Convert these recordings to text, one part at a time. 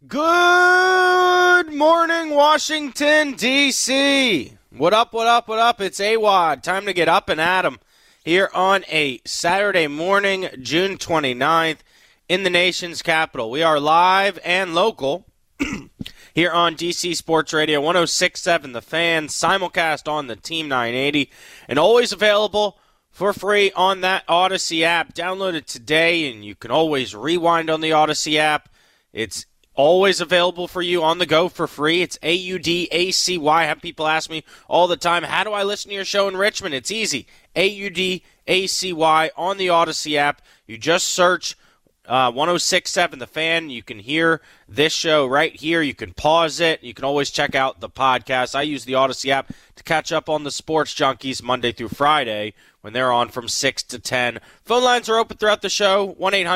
Good morning, Washington, D.C. What up, what up, what up? It's AWOD. Time to get up and at 'em here on a Saturday morning, June 29th, in the nation's capital. We are live and local here on DC Sports Radio 106.7 The Fan, simulcast on the Team 980, and always available for free on that Odyssey app. Download it today, and you can always rewind on the Odyssey app. It's always available for you on the go for free. It's AUDACY. I have people ask me all the time, how do I listen to your show in Richmond? It's easy. AUDACY on the Odyssey app. You just search 106.7 The Fan. You can hear this show right here. You can pause it. You can always check out the podcast. I use the Odyssey app to catch up on the Sports Junkies Monday through Friday when they're on from 6 to 10. Phone lines are open throughout the show,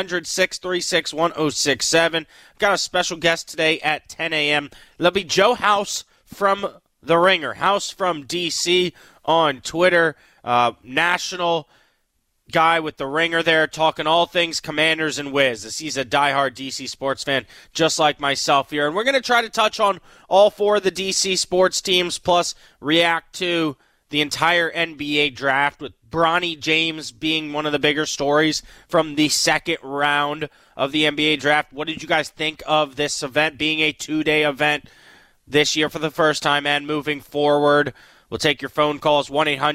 1-800-636-1067. Got a special guest today at 10 a.m. That'll be Joe House from The Ringer, House from D.C. on Twitter, national guy with The Ringer there, talking all things Commanders and Wiz, as he's a diehard D.C. sports fan, just like myself here. And we're going to try to touch on all four of the D.C. sports teams, plus react to the entire NBA draft, with Bronny James being one of the bigger stories from the second round of the NBA draft. What did you guys think of this event being a two-day event this year for the first time and moving forward? We'll take your phone calls,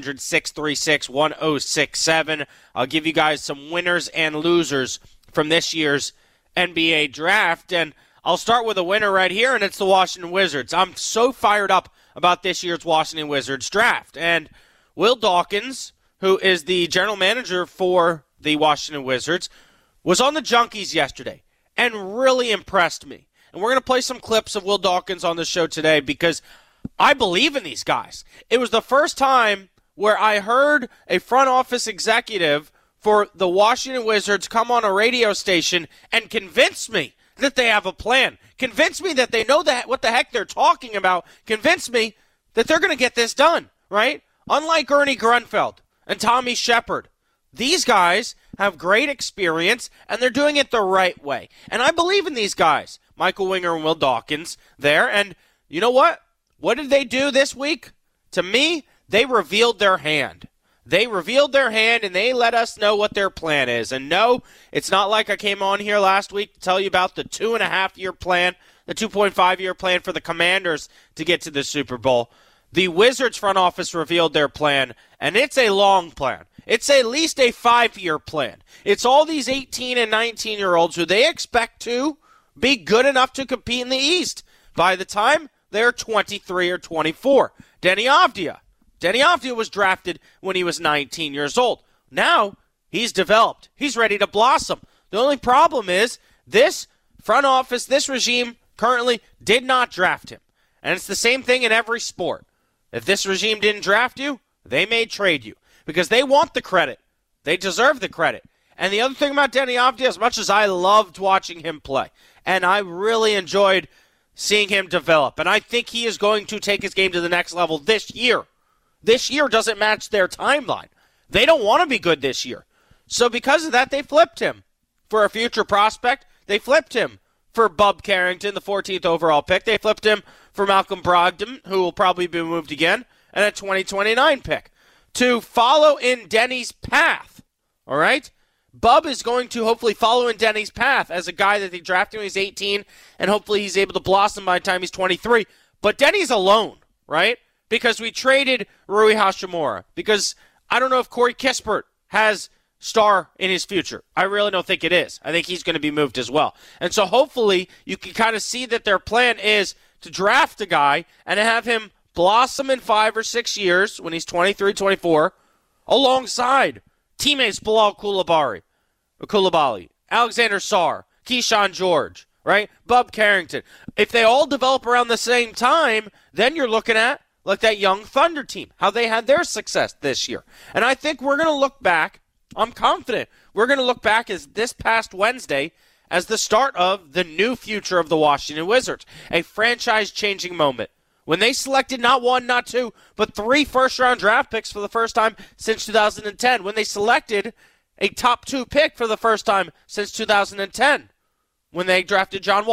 1-800-636-1067. I'll give you guys some winners and losers from this year's NBA draft, and I'll start with a winner right here, and it's the Washington Wizards. I'm so fired up about this year's Washington Wizards draft. And Will Dawkins, who is the general manager for the Washington Wizards, was on the Junkies yesterday and really impressed me. And we're going to play some clips of Will Dawkins on the show today because I believe in these guys. It was the first time where I heard a front office executive for the Washington Wizards come on a radio station and convince me that they have a plan. Convince me that they know what the heck they're talking about. Convince me that they're going to get this done, right? Unlike Ernie Grunfeld and Tommy Shepard, these guys have great experience, and they're doing it the right way. And I believe in these guys, Michael Winger and Will Dawkins there. And you know what? What did they do this week? To me, they revealed their hand. They revealed their hand, and they let us know what their plan is. And no, it's not like I came on here last week to tell you about the 2.5-year plan, the 2.5-year plan for the Commanders to get to the Super Bowl. The Wizards front office revealed their plan, and it's a long plan. It's at least a 5-year plan. It's all these 18 and 19-year-olds who they expect to be good enough to compete in the East by the time they're 23 or 24. Denny Avdia was drafted when he was 19 years old. Now, he's developed. He's ready to blossom. The only problem is this front office, this regime currently did not draft him. And it's the same thing in every sport. If this regime didn't draft you, they may trade you because they want the credit. They deserve the credit. And the other thing about Denny Avdia, as much as I loved watching him play, and I really enjoyed seeing him develop, and I think he is going to take his game to the next level this year. This year doesn't match their timeline. They don't want to be good this year. So because of that, they flipped him for a future prospect. They flipped him for Bub Carrington, the 14th overall pick. They flipped him for Malcolm Brogdon, who will probably be moved again, and a 2029 pick. To follow in Denny's path, all right? Bub is going to hopefully follow in Denny's path as a guy that they drafted when he's 18, and hopefully he's able to blossom by the time he's 23. But Denny's alone, right? Because we traded Rui Hachimura. Because I don't know if Corey Kispert has star in his future. I really don't think it is. I think he's going to be moved as well. And so hopefully you can kind of see that their plan is to draft a guy and have him blossom in 5 or 6 years when he's 23, 24, alongside teammates Bilal Coulibaly, Alexander Sarr, Keyshawn George, right? Bub Carrington. If they all develop around the same time, then you're looking at like that young Thunder team, how they had their success this year. And I think we're going to look back, I'm confident, we're going to look back as this past Wednesday as the start of the new future of the Washington Wizards, a franchise-changing moment. When they selected not 1, not 2, but 3 first-round draft picks for the first time since 2010. When they selected a top 2 pick for the first time since 2010. When they drafted John Wall.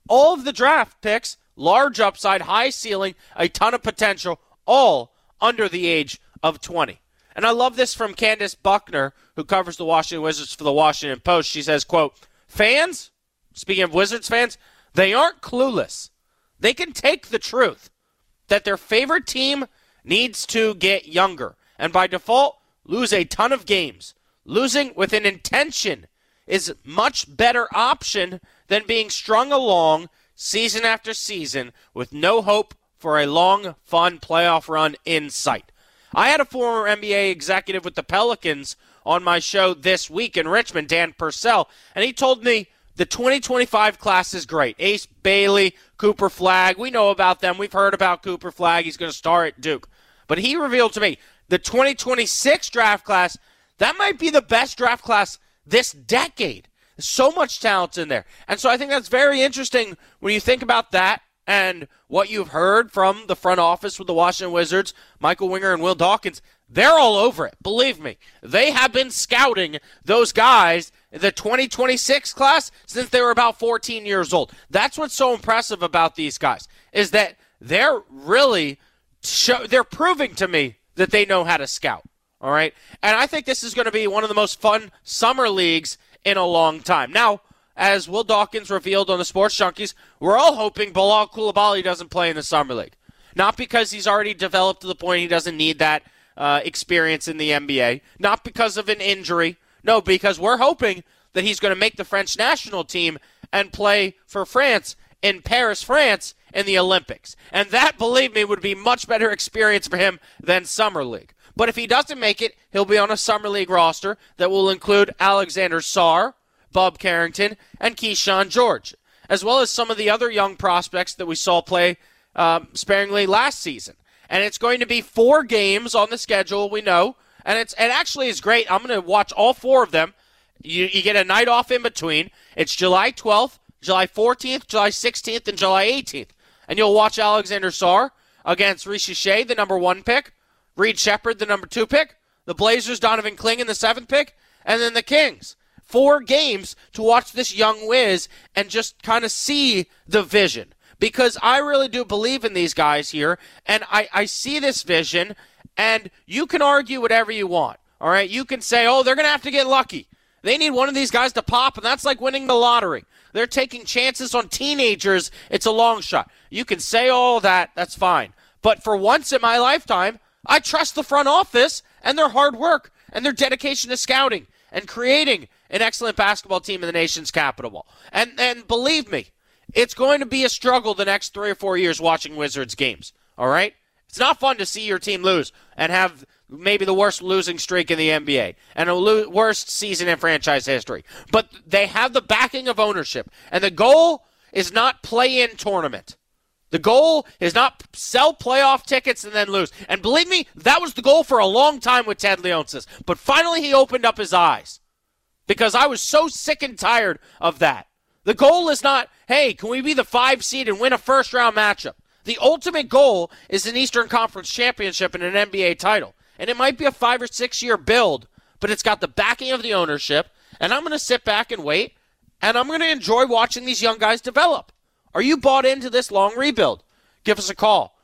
All of the draft picks, large upside, high ceiling, a ton of potential, all under the age of 20. And I love this from Candace Buckner, who covers the Washington Wizards for the Washington Post. She says, quote, fans, speaking of Wizards fans, they aren't clueless. They can take the truth that their favorite team needs to get younger and by default lose a ton of games. Losing with an intention is a much better option than being strung along season after season with no hope for a long, fun playoff run in sight. I had a former NBA executive with the Pelicans on my show this week in Richmond, Dan Purcell, and he told me the 2025 class is great. Ace Bailey, Cooper Flagg, we know about them. We've heard about Cooper Flagg. He's going to start at Duke. But he revealed to me the 2026 draft class, that might be the best draft class this decade. There's so much talent in there. And so I think that's very interesting when you think about that and what you've heard from the front office with the Washington Wizards, Michael Winger and Will Dawkins. They're all over it. Believe me. They have been scouting those guys in the 2026 class since they were about 14 years old. That's what's so impressive about these guys, is that they're really they're proving to me that they know how to scout. All right? And I think this is going to be one of the most fun summer leagues in a long time. Now, as Will Dawkins revealed on the Sports Junkies, we're all hoping Bilal Coulibaly doesn't play in the Summer League. Not because he's already developed to the point he doesn't need that experience in the NBA. Not because of an injury. No, because we're hoping that he's going to make the French national team and play for France in Paris, France in the Olympics. And that, believe me, would be much better experience for him than Summer League. But if he doesn't make it, he'll be on a Summer League roster that will include Alexander Sarr, Bub Carrington, and Keyshawn George, as well as some of the other young prospects that we saw play sparingly last season. And it's going to be 4 games on the schedule, we know, and it actually is great. I'm going to watch all 4 of them. You get a night off in between. It's July 12th, July 14th, July 16th, and July 18th. And you'll watch Alexander Sarr against Rishi Shea, the number 1 pick, Reed Shepherd, the number 2 pick, the Blazers, Donovan Clingan, the 7th pick, and then the Kings. 4 games to watch this young whiz and just kind of see the vision. Because I really do believe in these guys here, and I see this vision, and you can argue whatever you want. All right, you can say, oh, they're going to have to get lucky. They need one of these guys to pop, and that's like winning the lottery. They're taking chances on teenagers. It's a long shot. You can say all that. That's fine. But for once in my lifetime, I trust the front office and their hard work and their dedication to scouting and creating an excellent basketball team in the nation's capital. And believe me, it's going to be a struggle the next 3 or 4 years watching Wizards games. All right? It's not fun to see your team lose and have maybe the worst losing streak in the NBA and a worst season in franchise history. But they have the backing of ownership. And the goal is not play-in tournament. The goal is not sell playoff tickets and then lose. And believe me, that was the goal for a long time with Ted Leonsis. But finally he opened up his eyes because I was so sick and tired of that. The goal is not, hey, can we be the 5 seed and win a first-round matchup? The ultimate goal is an Eastern Conference championship and an NBA title. And it might be a 5 or 6 year build, but it's got the backing of the ownership. And I'm going to sit back and wait, and I'm going to enjoy watching these young guys develop. Are you bought into this long rebuild? Give us a call,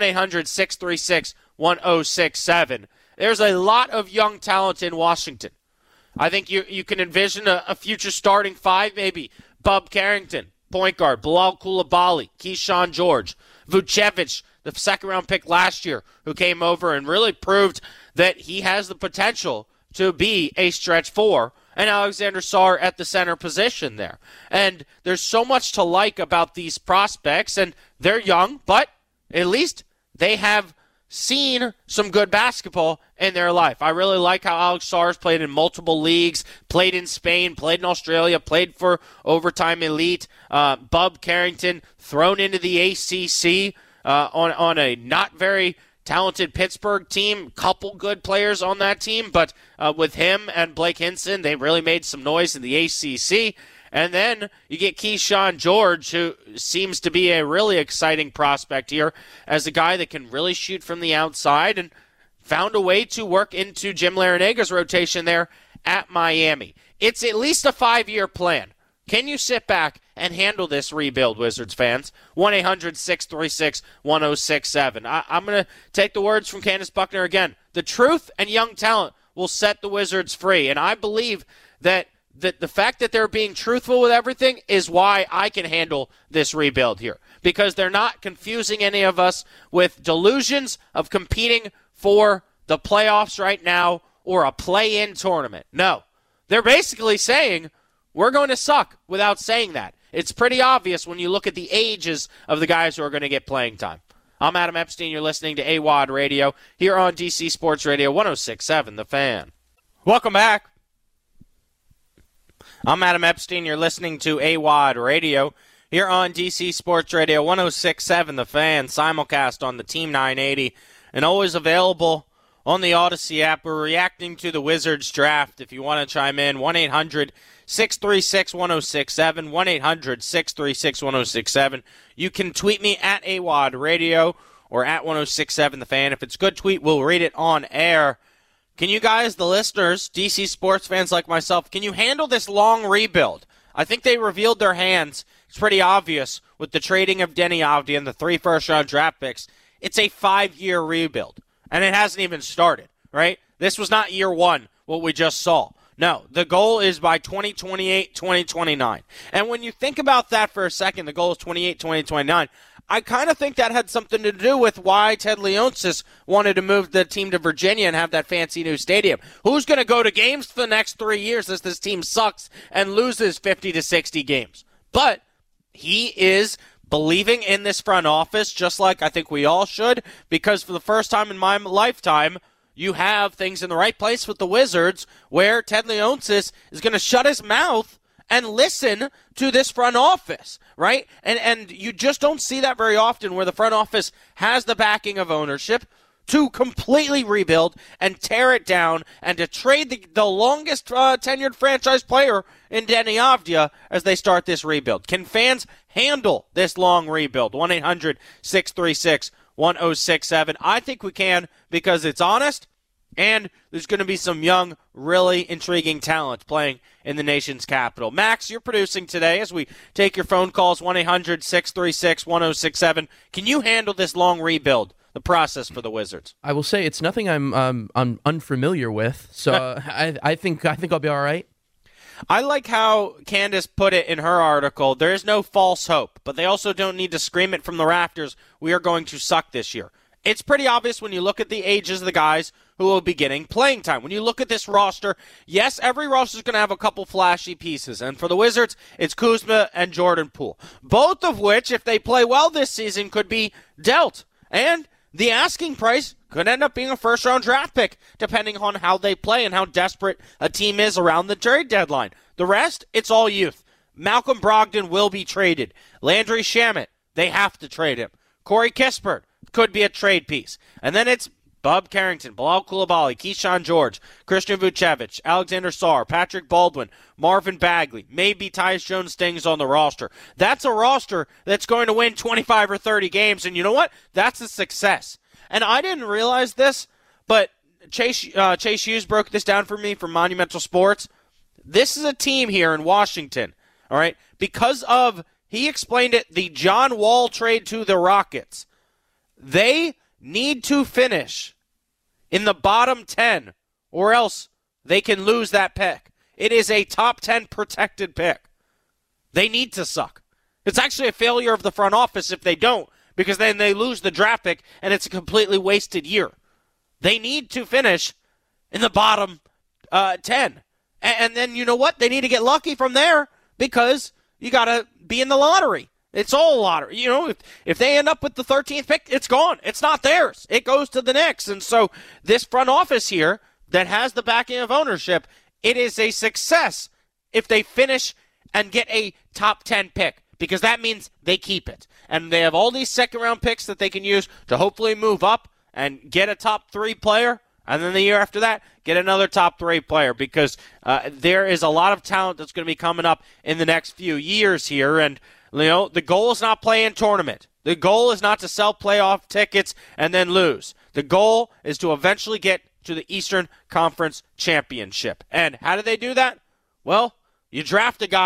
1-800-636-1067. There's a lot of young talent in Washington. I think you can envision a future starting 5, maybe. Bub Carrington, point guard, Bilal Coulibaly, Keyshawn George, Vucevic, the 2nd-round pick last year, who came over and really proved that he has the potential to be a stretch 4, and Alexander Sarr at the center position there. And there's so much to like about these prospects, and they're young, but at least they have seen some good basketball in their life. I really like how Alex Sarr's played in multiple leagues, played in Spain, played in Australia, played for Overtime Elite. Bub Carrington thrown into the ACC on a not very talented Pittsburgh team. Couple good players on that team, but with him and Blake Hinson, they really made some noise in the ACC. And then you get Keyshawn George, who seems to be a really exciting prospect here as a guy that can really shoot from the outside and found a way to work into Jim Laranaga's rotation there at Miami. It's at least a 5-year plan. Can you sit back and handle this rebuild, Wizards fans? 1-800-636-1067. I'm going to take the words from Candace Buckner again. The truth and young talent will set the Wizards free. And I believe that the fact that they're being truthful with everything is why I can handle this rebuild here. Because they're not confusing any of us with delusions of competing for the playoffs right now or a play-in tournament. No. They're basically saying, we're going to suck without saying that. It's pretty obvious when you look at the ages of the guys who are going to get playing time. I'm Adam Epstein. You're listening to AWOD Radio here on DC Sports Radio 106.7 The Fan. Welcome back. I'm Adam Epstein. You're listening to AWOD Radio here on DC Sports Radio 106.7 The Fan, simulcast on the Team 980, and always available on the Odyssey app. We're reacting to the Wizards draft. If you want to chime in, 1-800-636-1067, 1-800-636-1067. You can tweet me at AWOD Radio or at 1067 The Fan. If it's a good tweet, we'll read it on air. Can you guys, the listeners, DC sports fans like myself, can you handle this long rebuild? I think they revealed their hands. It's pretty obvious with the trading of Deni Avdija and the 3 first-round draft picks. It's a 5-year rebuild, and it hasn't even started, right? This was not year one, what we just saw. No, the goal is by 2028, 2029. And when you think about that for a second, the goal is 28, 2029. I kind of think that had something to do with why Ted Leonsis wanted to move the team to Virginia and have that fancy new stadium. Who's going to go to games for the next 3 years as this team sucks and loses 50 to 60 games? But he is believing in this front office, just like I think we all should, because for the first time in my lifetime, you have things in the right place with the Wizards where Ted Leonsis is going to shut his mouth and listen to this front office, right? And you just don't see that very often where the front office has the backing of ownership to completely rebuild and tear it down and to trade the longest tenured franchise player in Deni Avdija as they start this rebuild. Can fans handle this long rebuild? 1-800-636-1067. I think we can because it's honest. And there's going to be some young, really intriguing talent playing in the nation's capital. Max, you're producing today as we take your phone calls, 1-800-636-1067. Can you handle this long rebuild, the process for the Wizards? I will say it's nothing I'm unfamiliar with, so I think I'll be all right. I like how Candace put it in her article. There is no false hope, but they also don't need to scream it from the rafters, we are going to suck this year. It's pretty obvious when you look at the ages of the guys who will be getting playing time. When you look at this roster, yes, every roster is going to have a couple flashy pieces. And for the Wizards, it's Kuzma and Jordan Poole, both of which, if they play well this season, could be dealt. And the asking price could end up being a first-round draft pick, depending on how they play and how desperate a team is around the trade deadline. The rest, it's all youth. Malcolm Brogdon will be traded. Landry Shamet, they have to trade him. Corey Kispert could be a trade piece. And then it's Bub Carrington, Bilal Coulibaly, Keyshawn George, Christian Vucevic, Alexander Sarr, Patrick Baldwin, Marvin Bagley, maybe Tyus Jones-Stings on the roster. That's a roster that's going to win 25 or 30 games, and you know what? That's a success. And I didn't realize this, but Chase Hughes broke this down for me from Monumental Sports. This is a team here in Washington, all right, because of, he explained it, the John Wall trade to the Rockets. They need to finish in the bottom 10, or else they can lose that pick. It is a top 10 protected pick. They need to suck. It's actually a failure of the front office if they don't, because then they lose the draft pick, and it's a completely wasted year. They need to finish in the bottom 10. And then, you know what? They need to get lucky from there, because you got to be in the lottery. It's all lottery. You know, if they end up with the 13th pick, it's gone. It's not theirs. It goes to the Knicks. And so this front office here that has the backing of ownership, it is a success if they finish and get a top 10 pick, because that means they keep it. And they have all these second-round picks that they can use to hopefully move up and get a top 3 player. And then the year after that, get another top 3 player, because there is a lot of talent that's going to be coming up in the next few years here. And you know, the goal is not play in tournament. The goal is not to sell playoff tickets and then lose. The goal is to eventually get to the Eastern Conference Championship. And how do they do that? Well, you draft a guy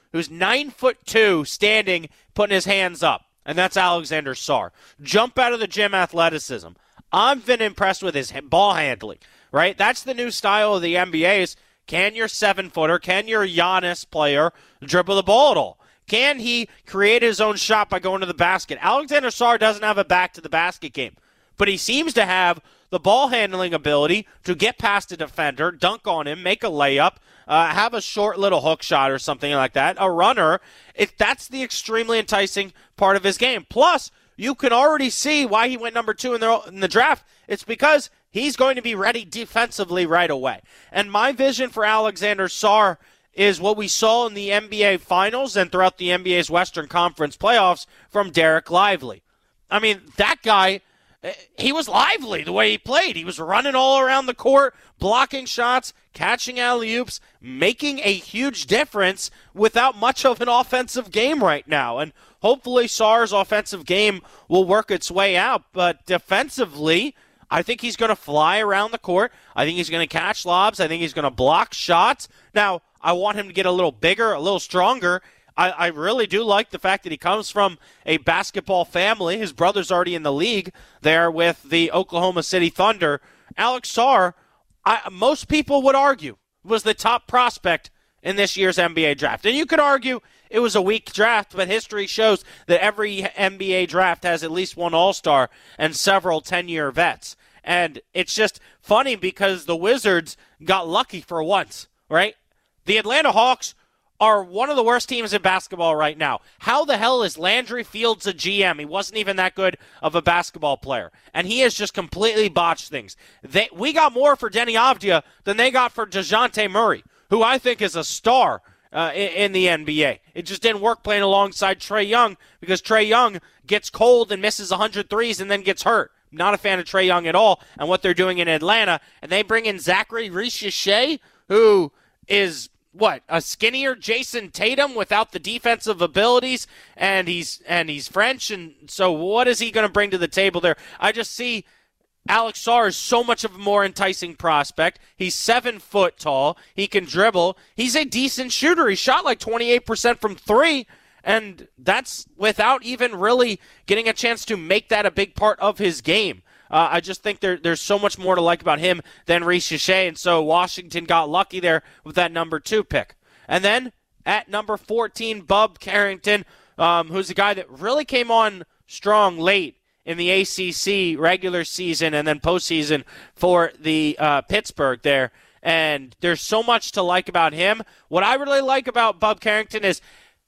who's 9'2", standing, putting his hands up, and that's Alexander Sarr. Jump out of the gym athleticism. I've been impressed with his ball handling, right? That's the new style of the NBA is, can your 7-footer, can your Giannis player dribble the ball at all? Can he create his own shot by going to the basket? Alexander Sarr doesn't have a back-to-the-basket game, but he seems to have the ball handling ability to get past a defender, dunk on him, make a layup, have a short little hook shot or something like that, a runner. That's the extremely enticing part of his game. Plus, you can already see why he went number 2 in the draft. It's because he's going to be ready defensively right away. And my vision for Alexander Sarr is what we saw in the NBA Finals and throughout the NBA's Western Conference playoffs from Derek Lively. I mean, that guy, he was lively the way he played. He was running all around the court, blocking shots, catching alley-oops, making a huge difference without much of an offensive game right now. And hopefully Sarr's offensive game will work its way out. But defensively, I think he's going to fly around the court. I think he's going to catch lobs. I think he's going to block shots. Now, I want him to get a little bigger, a little stronger. I really do like the fact that he comes from a basketball family. His brother's already in the league there with the Oklahoma City Thunder. Alex Sarr, most people would argue, was the top prospect in this year's NBA draft. And you could argue it was a weak draft, but history shows that every NBA draft has at least one All-Star and several 10-year vets. And it's just funny because the Wizards got lucky for once, right? The Atlanta Hawks are one of the worst teams in basketball right now. How the hell is Landry Fields a GM? He wasn't even that good of a basketball player. And he has just completely botched things. We got more for Denny Avdia than they got for DeJounte Murray, who I think is a star in the NBA. It just didn't work playing alongside Trae Young because Trae Young gets cold and misses 100 threes and then gets hurt. Not a fan of Trae Young at all and what they're doing in Atlanta. And they bring in Zachary Richichet, who is a skinnier Jason Tatum without the defensive abilities, and he's French, and so what is he going to bring to the table there? I just see Alex Sarr is so much of a more enticing prospect. He's 7 foot tall. He can dribble. He's a decent shooter. He shot like 28% from 3, and that's without even really getting a chance to make that a big part of his game. I just think there's so much more to like about him than Richichet, and so Washington got lucky there with that number 2 pick. And then at number 14, Bub Carrington, who's a guy that really came on strong late in the ACC regular season and then postseason for the Pittsburgh there. And there's so much to like about him. What I really like about Bub Carrington is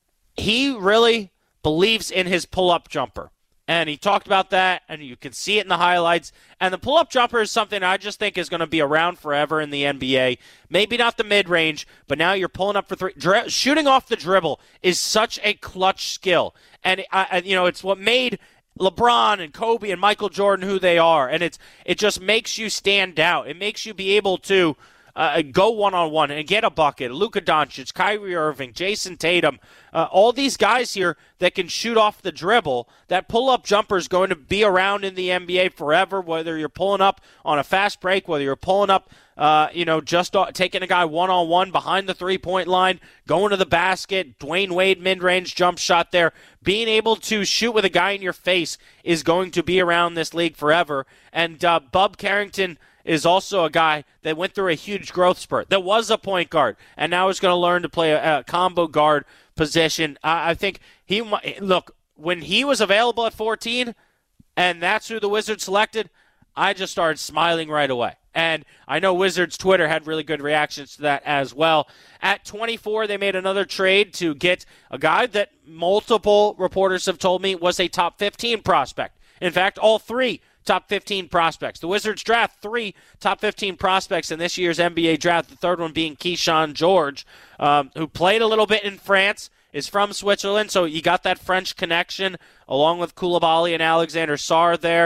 he really believes in his pull-up jumper. And he talked about that, and you can see it in the highlights. And the pull-up jumper is something I just think is going to be around forever in the NBA. Maybe not the mid-range, but now you're pulling up for 3. Shooting off the dribble is such a clutch skill. And, it's what made LeBron and Kobe and Michael Jordan who they are. And it just makes you stand out. It makes you be able to go one-on-one and get a bucket. Luka Doncic, Kyrie Irving, Jason Tatum, all these guys here that can shoot off the dribble. That pull-up jumper is going to be around in the NBA forever, whether you're pulling up on a fast break, whether you're pulling up, just taking a guy one-on-one behind the three-point line, going to the basket, Dwayne Wade mid-range jump shot there. Being able to shoot with a guy in your face is going to be around this league forever. And Bub Carrington is also a guy that went through a huge growth spurt. That was a point guard, and now is going to learn to play a combo guard position. I think when he was available at 14, and that's who the Wizards selected, I just started smiling right away. And I know Wizards Twitter had really good reactions to that as well. At 24, they made another trade to get a guy that multiple reporters have told me was a top 15 prospect. In fact, all 3 top 15 prospects. The Wizards draft 3 top 15 prospects in this year's NBA draft, the third one being Keyshawn George, who played a little bit in France, is from Switzerland, so you got that French connection along with Koulibaly and Alexander Sarr there.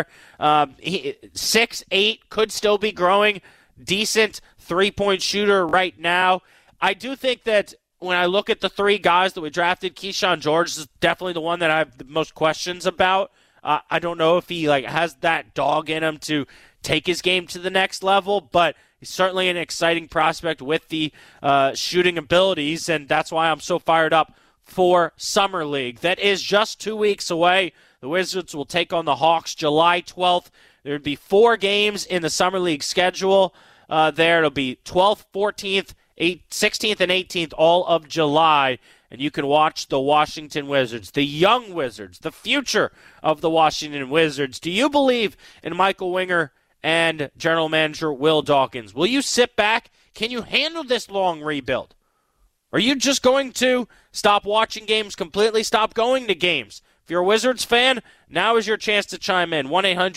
6'8", could still be growing. Decent three-point shooter right now. I do think that when I look at the 3 guys that we drafted, Keyshawn George is definitely the one that I have the most questions about. I don't know if he has that dog in him to take his game to the next level, but he's certainly an exciting prospect with the shooting abilities, and that's why I'm so fired up for Summer League. That is just 2 weeks away. The Wizards will take on the Hawks July 12th. There would be 4 games in the Summer League schedule there. It'll be 12th, 14th, 16th, and 18th, all of July. And you can watch the Washington Wizards, the young Wizards, the future of the Washington Wizards. Do you believe in Michael Winger and General Manager Will Dawkins? Will you sit back? Can you handle this long rebuild? Are you just going to stop watching games completely, stop going to games? If you're a Wizards fan, now is your chance to chime in.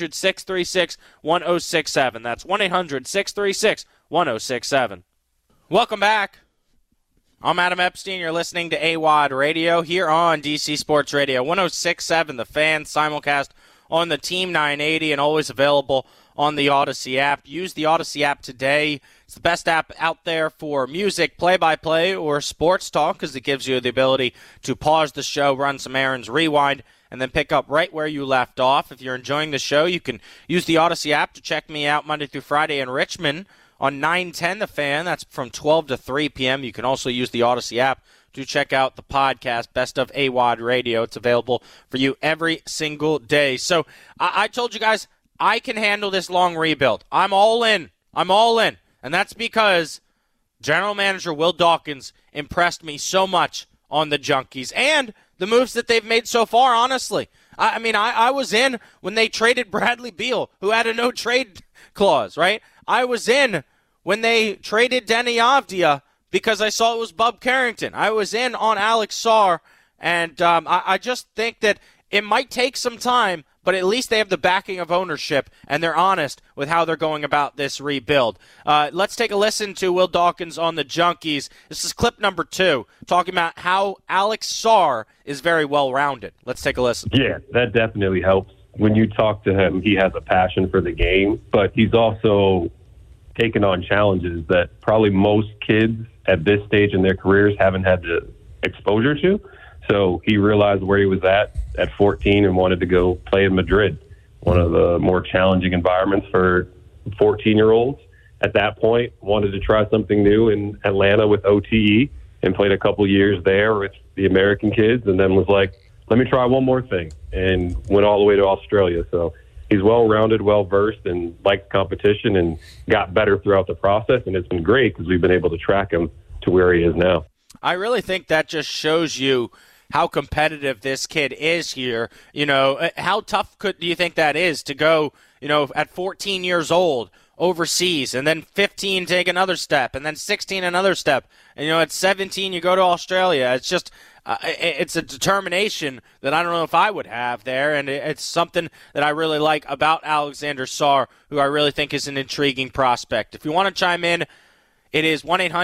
1-800-636-1067. That's 1-800-636-1067. Welcome back. I'm Adam Epstein. You're listening to AWOD Radio here on DC Sports Radio. 106.7 The Fan, simulcast on the Team 980 and always available on the Odyssey app. Use the Odyssey app today. It's the best app out there for music, play-by-play, or sports talk because it gives you the ability to pause the show, run some errands, rewind, and then pick up right where you left off. If you're enjoying the show, you can use the Odyssey app to check me out Monday through Friday in Richmond on 910 The Fan. That's from 12 to 3 p.m. You can also use the Odyssey app to check out the podcast, Best of AWOD Radio. It's available for you every single day. So I told you guys I can handle this long rebuild. I'm all in. I'm all in. And that's because General Manager Will Dawkins impressed me so much on the Junkies and the moves that they've made so far, honestly. I was in when they traded Bradley Beal, who had a no-trade clause, right? I was in when they traded Denny Avdia because I saw it was Bub Carrington. I was in on Alex Sarr, and I just think that it might take some time, but at least they have the backing of ownership, and they're honest with how they're going about this rebuild. Let's take a listen to Will Dawkins on the Junkies. This is clip number 2, talking about how Alex Sarr is very well-rounded. Let's take a listen. Yeah, that definitely helps. When you talk to him, he has a passion for the game, but he's also taken on challenges that probably most kids at this stage in their careers haven't had the exposure to. So he realized where he was at 14 and wanted to go play in Madrid, one of the more challenging environments for 14-year-olds. At that point, wanted to try something new in Atlanta with OTE and played a couple years there with the American kids, and then was like, let me try one more thing, and went all the way to Australia. So he's well-rounded, well-versed, and likes competition and got better throughout the process, and it's been great because we've been able to track him to where he is now. I really think that just shows you how competitive this kid is here. You know, how tough do you think that is to go, at 14 years old overseas, and then 15 take another step, and then 16 another step, and at 17 you go to Australia. It's just it's a determination that I don't know if I would have there, and it's something that I really like about Alexander Sarr, who I really think is an intriguing prospect. If you want to chime in, it is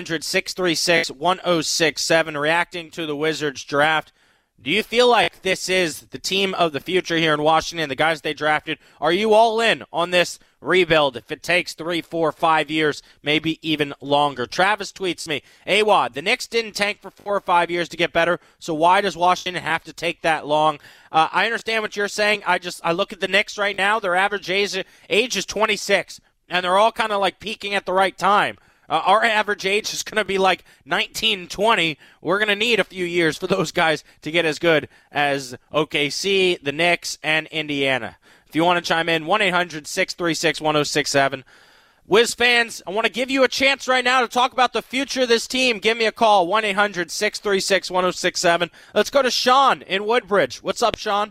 1-800-636-1067, reacting to the Wizards draft. Do you feel like this is the team of the future here in Washington, the guys they drafted? Are you all in on this rebuild if it takes 3, 4, 5 years, maybe even longer? Travis tweets me, AWOD, the Knicks didn't tank for 4 or 5 years to get better, so why does Washington have to take that long? I understand what you're saying. I look at the Knicks right now. Their average age is 26, and they're all kind of like peaking at the right time. Our average age is going to be like 19, 20. We're going to need a few years for those guys to get as good as OKC, the Knicks, and Indiana. If you want to chime in, 1-800-636-1067. Wiz fans, I want to give you a chance right now to talk about the future of this team. Give me a call, 1-800-636-1067. Let's go to Sean in Woodbridge. What's up, Sean?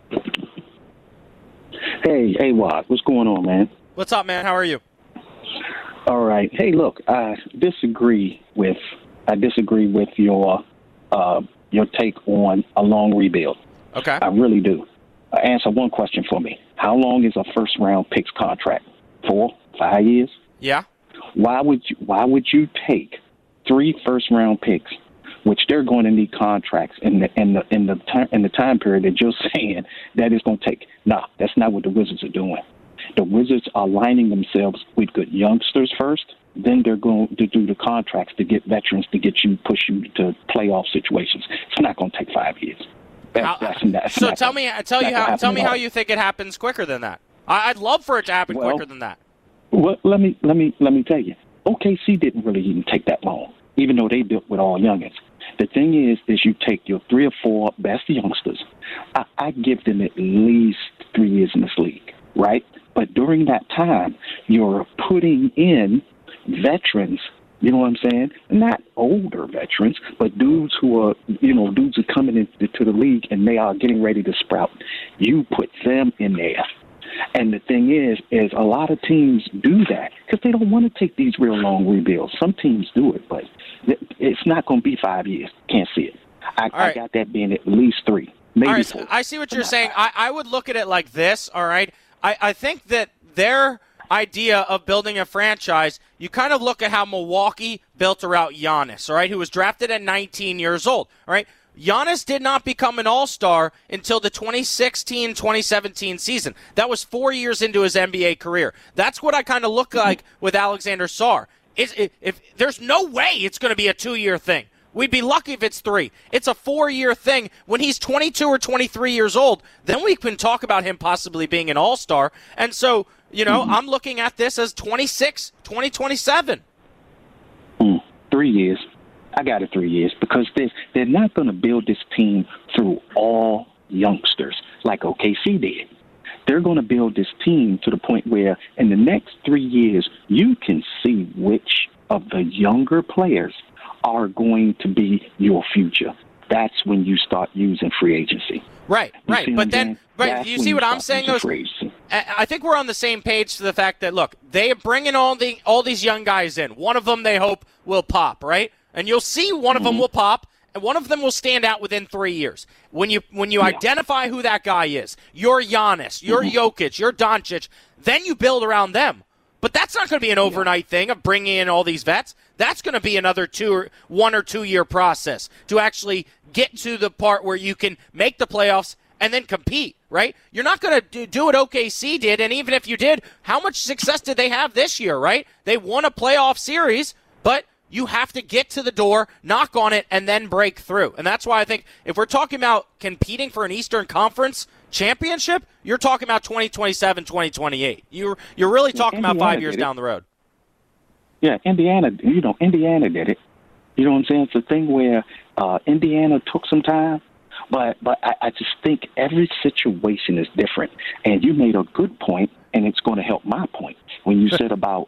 Hey, AWOD, what's going on, man? What's up, man? How are you? All right. Hey, look, I disagree with your take on a long rebuild. Okay. I really do. Answer one question for me. How long is a first-round picks contract? 4, 5 years? Yeah. Why would you take 3 first-round picks, which they're going to need contracts in the time period that you're saying that it's going to take? No, that's not what the Wizards are doing. The Wizards are aligning themselves with good youngsters first. Then they're going to do the contracts to get veterans to push you to playoff situations. It's not going to take 5 years. Tell me how you think it happens quicker than that. I'd love for it to happen quicker than that. Well, let me tell you. OKC didn't really even take that long, even though they built with all youngins. The thing is you take your 3 or 4 best youngsters. I give them at least 3 years in this league, right? But during that time, you're putting in veterans. You know what I'm saying? Not older veterans, but dudes who are, dudes who are coming into the league and they are getting ready to sprout. You put them in there. And the thing is a lot of teams do that because they don't want to take these real long rebuilds. Some teams do it, but it's not going to be 5 years. Can't see it. I got that being at least 3, maybe 4. I see what you're saying. I would look at it like this, all right? I think that their idea of building a franchise, you kind of look at how Milwaukee built around Giannis, all right, who was drafted at 19 years old, all right? Giannis did not become an all-star until the 2016-2017 season. That was 4 years into his NBA career. That's what I kind of look like with Alexander Sarr. If there's no way it's going to be a 2-year thing. We'd be lucky if it's 3. It's a 4-year thing. When he's 22 or 23 years old, then we can talk about him possibly being an all-star. And so, I'm looking at this as 26, 2027. 3 years. I got it 3 years because they're not going to build this team through all youngsters like OKC did. They're going to build this team to the point where in the next 3 years, you can see which of the younger players are going to be your future. That's when you start using free agency. Right. But then, you see what I'm saying? I think we're on the same page to the fact that, look, they are bringing all these young guys in. One of them they hope will pop, right? And you'll see one of them will pop, and one of them will stand out within 3 years. When you identify who that guy is, you're Giannis, you're Jokic, you're Doncic, then you build around them. But that's not going to be an overnight thing of bringing in all these vets. That's going to be another 1 or 2 year process to actually get to the part where you can make the playoffs and then compete, right? You're not going to do what OKC did, and even if you did, how much success did they have this year, right? They won a playoff series, but you have to get to the door, knock on it, and then break through. And that's why I think if we're talking about competing for an Eastern Conference championship, you're talking about 2027, 2028. You're really talking about 5 years down the road. Yeah, Indiana did it. You know what I'm saying? It's a thing where Indiana took some time, but I just think every situation is different. And you made a good point, and it's going to help my point when you said about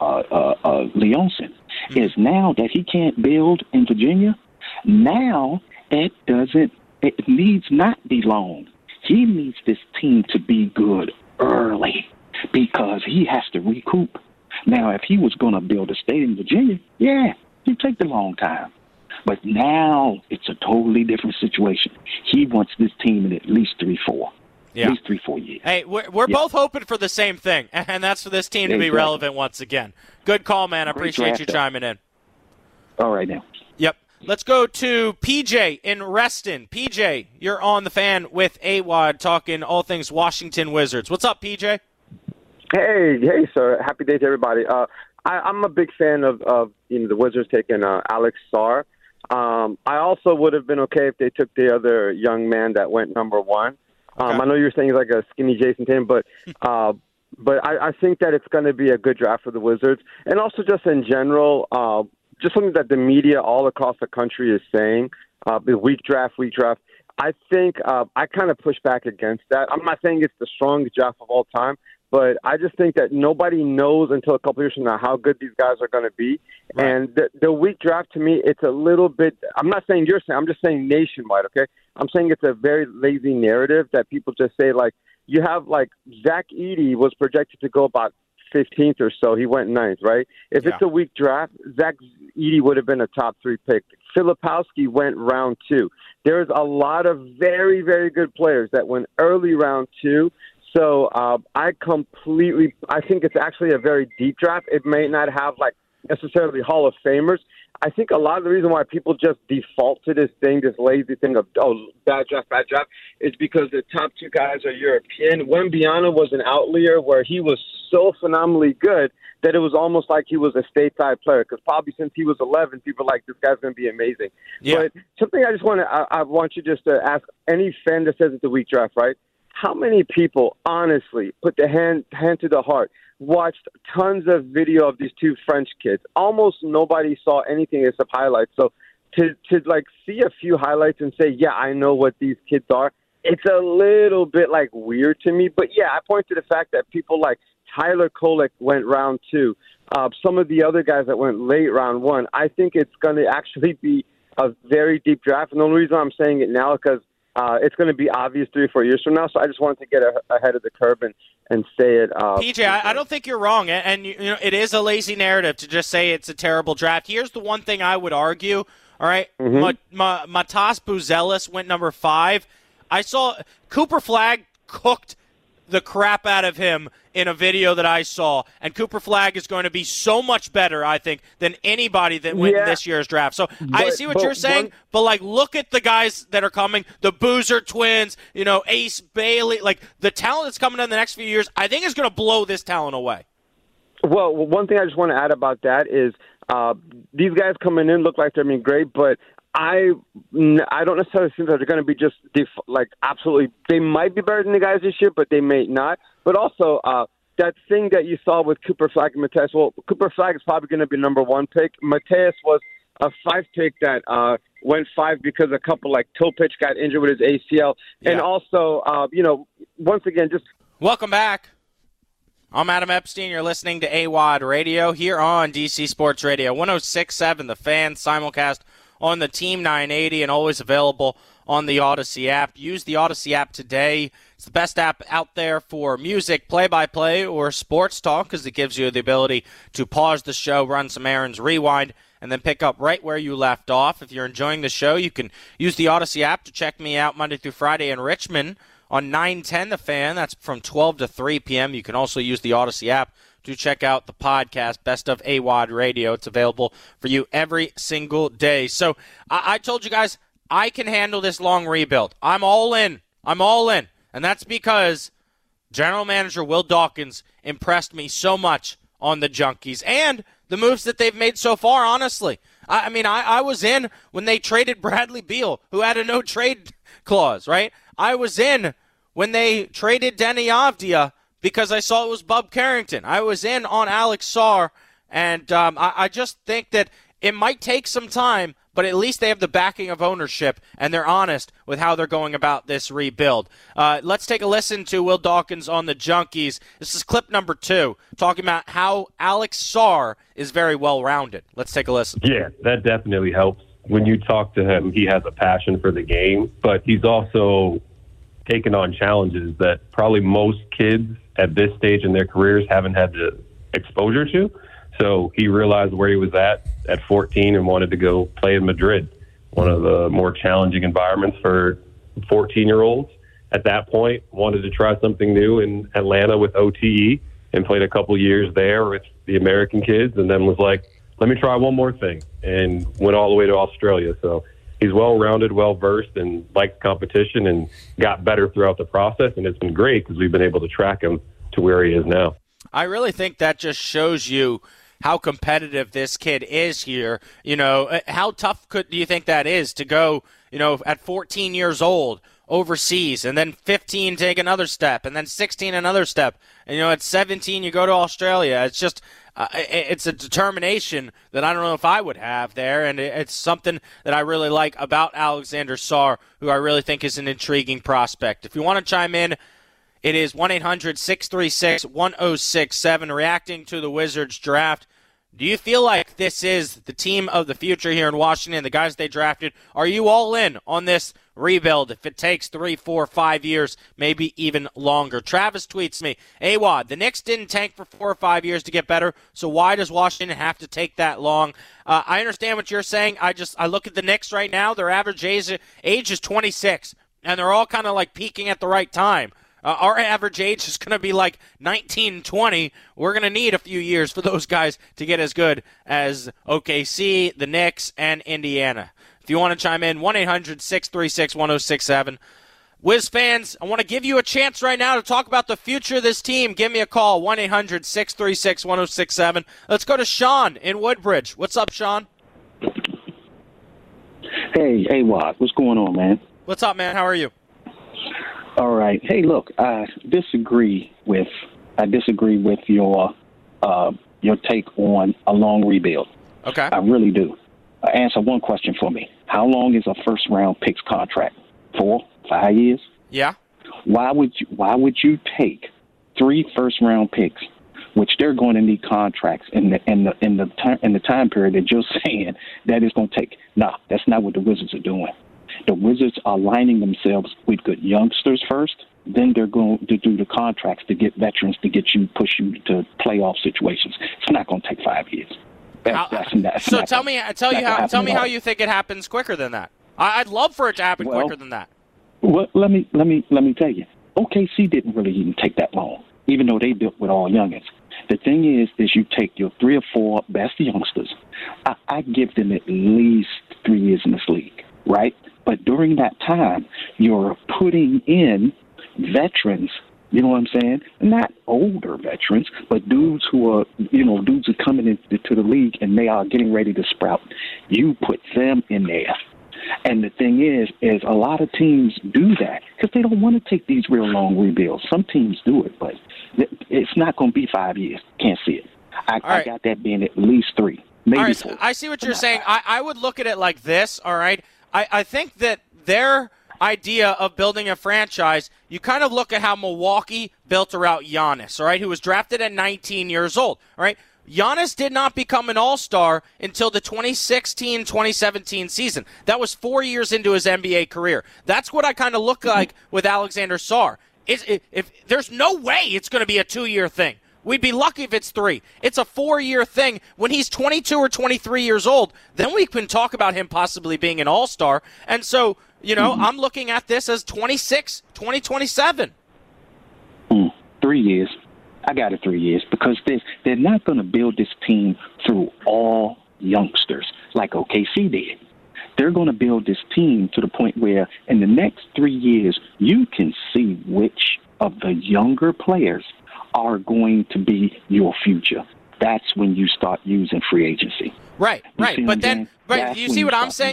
Leonson. Is now that he can't build in Virginia, now it needs not be long. He needs this team to be good early because he has to recoup. Now, if he was going to build a state in Virginia, it'd take the long time. But now it's a totally different situation. He wants this team in at least 3-4. Yeah. At least 3-4 years. Hey, we're both hoping for the same thing, and that's for this team to be relevant once again. Good call, man. I appreciate you chiming in. All right, now. Yep. Let's go to PJ in Reston. PJ, you're on the Fan with AWOD talking all things Washington Wizards. What's up, PJ? Hey, sir. Happy day to everybody. I'm a big fan of the Wizards taking Alex Sarr. I also would have been okay if they took the other young man that went number 1. I know you're saying he's like a skinny Jason Tatum, but I think that it's going to be a good draft for the Wizards. And also just in general, just something that the media all across the country is saying, weak draft. I think I kind of push back against that. I'm not saying it's the strongest draft of all time, but I just think that nobody knows until a couple years from now how good these guys are going to be. Right. And the weak draft, to me, it's a little bit – I'm not saying you're saying – I'm just saying nationwide, okay? I'm saying it's a very lazy narrative that people just say, like, you have, like, Zach Edey was projected to go about 15th or so. He went 9th, right? If it's a weak draft, Zach Edey would have been a top 3 pick. Filipowski went round 2. There's a lot of very, very good players that went early round 2. So I think it's actually a very deep draft. It may not have, like, necessarily Hall of Famers. I think a lot of the reason why people just default to this lazy thing of, bad draft, is because the top 2 guys are European. Wembanyama was an outlier where he was so phenomenally good that it was almost like he was a stateside player, because probably since he was 11, people were like, this guy's going to be amazing. Yeah. But something I want you just to ask any fan that says it's a weak draft, right? How many people, honestly, put the hand to the heart, watched tons of video of these 2 French kids? Almost nobody saw anything except highlights. So to like see a few highlights and say, yeah, I know what these kids are. It's a little bit like weird to me, but yeah, I point to the fact that people like Tyler Kolek went round 2. Some of the other guys that went late round 1. I think it's going to actually be a very deep draft, and the only reason I'm saying it now is because it's going to be obvious 3 or 4 years from now. So I just wanted to get ahead of the curve and say it. PJ, I don't think you're wrong, and you know it is a lazy narrative to just say it's a terrible draft. Here's the one thing I would argue. All right, Matas Buzelis went number 5. I saw Cooper Flagg cooked the crap out of him in a video that I saw, and Cooper Flagg is going to be so much better, I think, than anybody that went in this year's draft. So I see what you're saying, but like, look at the guys that are coming, the Boozer twins, you know, Ace Bailey, like the talent that's coming in the next few years, I think is going to blow this talent away. Well, one thing I just want to add about that is these guys coming in look like they're being great, but I don't necessarily think that they're going to be just like absolutely. They might be better than the guys this year, but they may not. But also that thing that you saw with Cooper Flagg and Mateus. Well, Cooper Flagg is probably going to be number 1 pick. Mateus was a 5 pick that went 5 because a couple like Topic got injured with his ACL, and also once again just welcome back. I'm Adam Epstein. You're listening to AWOD Radio here on DC Sports Radio 106.7 The Fan simulcast on the Team 980 and always available on the Odyssey app. Use the Odyssey app today. It's the best app out there for music, play-by-play, or sports talk because it gives you the ability to pause the show, run some errands, rewind, and then pick up right where you left off. If you're enjoying the show, you can use the Odyssey app to check me out Monday through Friday in Richmond on 910 The Fan. That's from 12 to 3 p.m. You can also use the Odyssey app to check out the podcast, Best of AWOD Radio. It's available for you every single day. So I told you guys I can handle this long rebuild. I'm all in. And that's because General Manager Will Dawkins impressed me so much on the Junkies and the moves that they've made so far, honestly. I mean, I was in when they traded Bradley Beal, who had a no-trade clause, right? I was in when they traded Denny Avdia because I saw it was Bub Carrington. I was in on Alex Sarr, and I just think that it might take some time, but at least they have the backing of ownership, and they're honest with how they're going about this rebuild. Let's take a listen to Will Dawkins on the Junkies. This is clip number 2, talking about how Alex Sarr is very well-rounded. Let's take a listen. Yeah, that definitely helps. When you talk to him, he has a passion for the game, but he's also taken on challenges that probably most kids at this stage in their careers haven't had the exposure to. So he realized where he was at 14 and wanted to go play in Madrid, one of the more challenging environments for 14-year-olds. At that point, wanted to try something new in Atlanta with OTE and played a couple years there with the American kids, and then was like, let me try one more thing, and went all the way to Australia. So he's well-rounded, well-versed, and likes competition and got better throughout the process, and it's been great because we've been able to track him to where he is now. I really think that just shows you how competitive this kid is here. You know, how tough do you think that is to go, you know, at 14 years old overseas, and then 15 take another step, and then 16 another step, and, you know, at 17 you go to Australia. It's just it's a determination that I don't know if I would have there, and it's something that I really like about Alexander Sarr, who I really think is an intriguing prospect. If you want to chime in, it is 1-800-636-1067, reacting to the Wizards draft. Do you feel like this is the team of the future here in Washington, the guys they drafted? Are you all in on this rebuild if it takes 3, 4, 5 years, maybe even longer? Travis tweets me, AWOD, the Knicks didn't tank for 4 or 5 years to get better, so why does Washington have to take that long? I understand what you're saying. I look at the Knicks right now. Their average age is 26, and they're all kind of like peaking at the right time. Our average age is going to be like 19, 20. We're going to need a few years for those guys to get as good as OKC, the Knicks, and Indiana. If you want to chime in, 1-800-636-1067. Wiz fans, I want to give you a chance right now to talk about the future of this team. Give me a call, 1-800-636-1067. Let's go to Sean in Woodbridge. What's up, Sean? Hey, AWOD, what's going on, man? What's up, man? How are you? All right. Hey, look, I disagree with your take on a long rebuild. Okay. I really do. answer one question for me. How long is a first-round picks contract? 4, 5 years? Yeah. Why would you take 3 first-round picks, which they're going to need contracts in the time period that you're saying that is going to take? No, that's not what the Wizards are doing. The Wizards are lining themselves with good youngsters first. Then they're going to do the contracts to get veterans to push you to playoff situations. It's not going to take 5 years. So tell me how you think it happens quicker than that. I'd love for it to happen quicker than that. Well, let me tell you. OKC didn't really even take that long, even though they built with all youngins. The thing is you take your 3 or 4 best youngsters. I give them at least 3 years in this league, right? But during that time, you're putting in veterans, you know what I'm saying? Not older veterans, but dudes who are coming into the league and they are getting ready to sprout. You put them in there. And the thing is a lot of teams do that because they don't want to take these real long rebuilds. Some teams do it, but it's not going to be 5 years. Can't see it. I got that being at least 3, maybe 4. I see what you're saying. I would look at it like this, all right? I think that their idea of building a franchise, you kind of look at how Milwaukee built around Giannis, all right, who was drafted at 19 years old, all right? Giannis did not become an all-star until the 2016-2017 season. That was 4 years into his NBA career. That's what I kind of look like with Alexander Sarr. If there's no way it's going to be a 2-year thing. We'd be lucky if it's 3. It's a 4-year thing. When he's 22 or 23 years old, then we can talk about him possibly being an all-star. And so, I'm looking at this as 26, 2027. 3 years. I got it 3 years because they're not going to build this team through all youngsters like OKC did. They're going to build this team to the point where in the next 3 years, you can see which of the younger players are going to be your future. That's when you start using free agency. Right. But then, you see what I'm saying?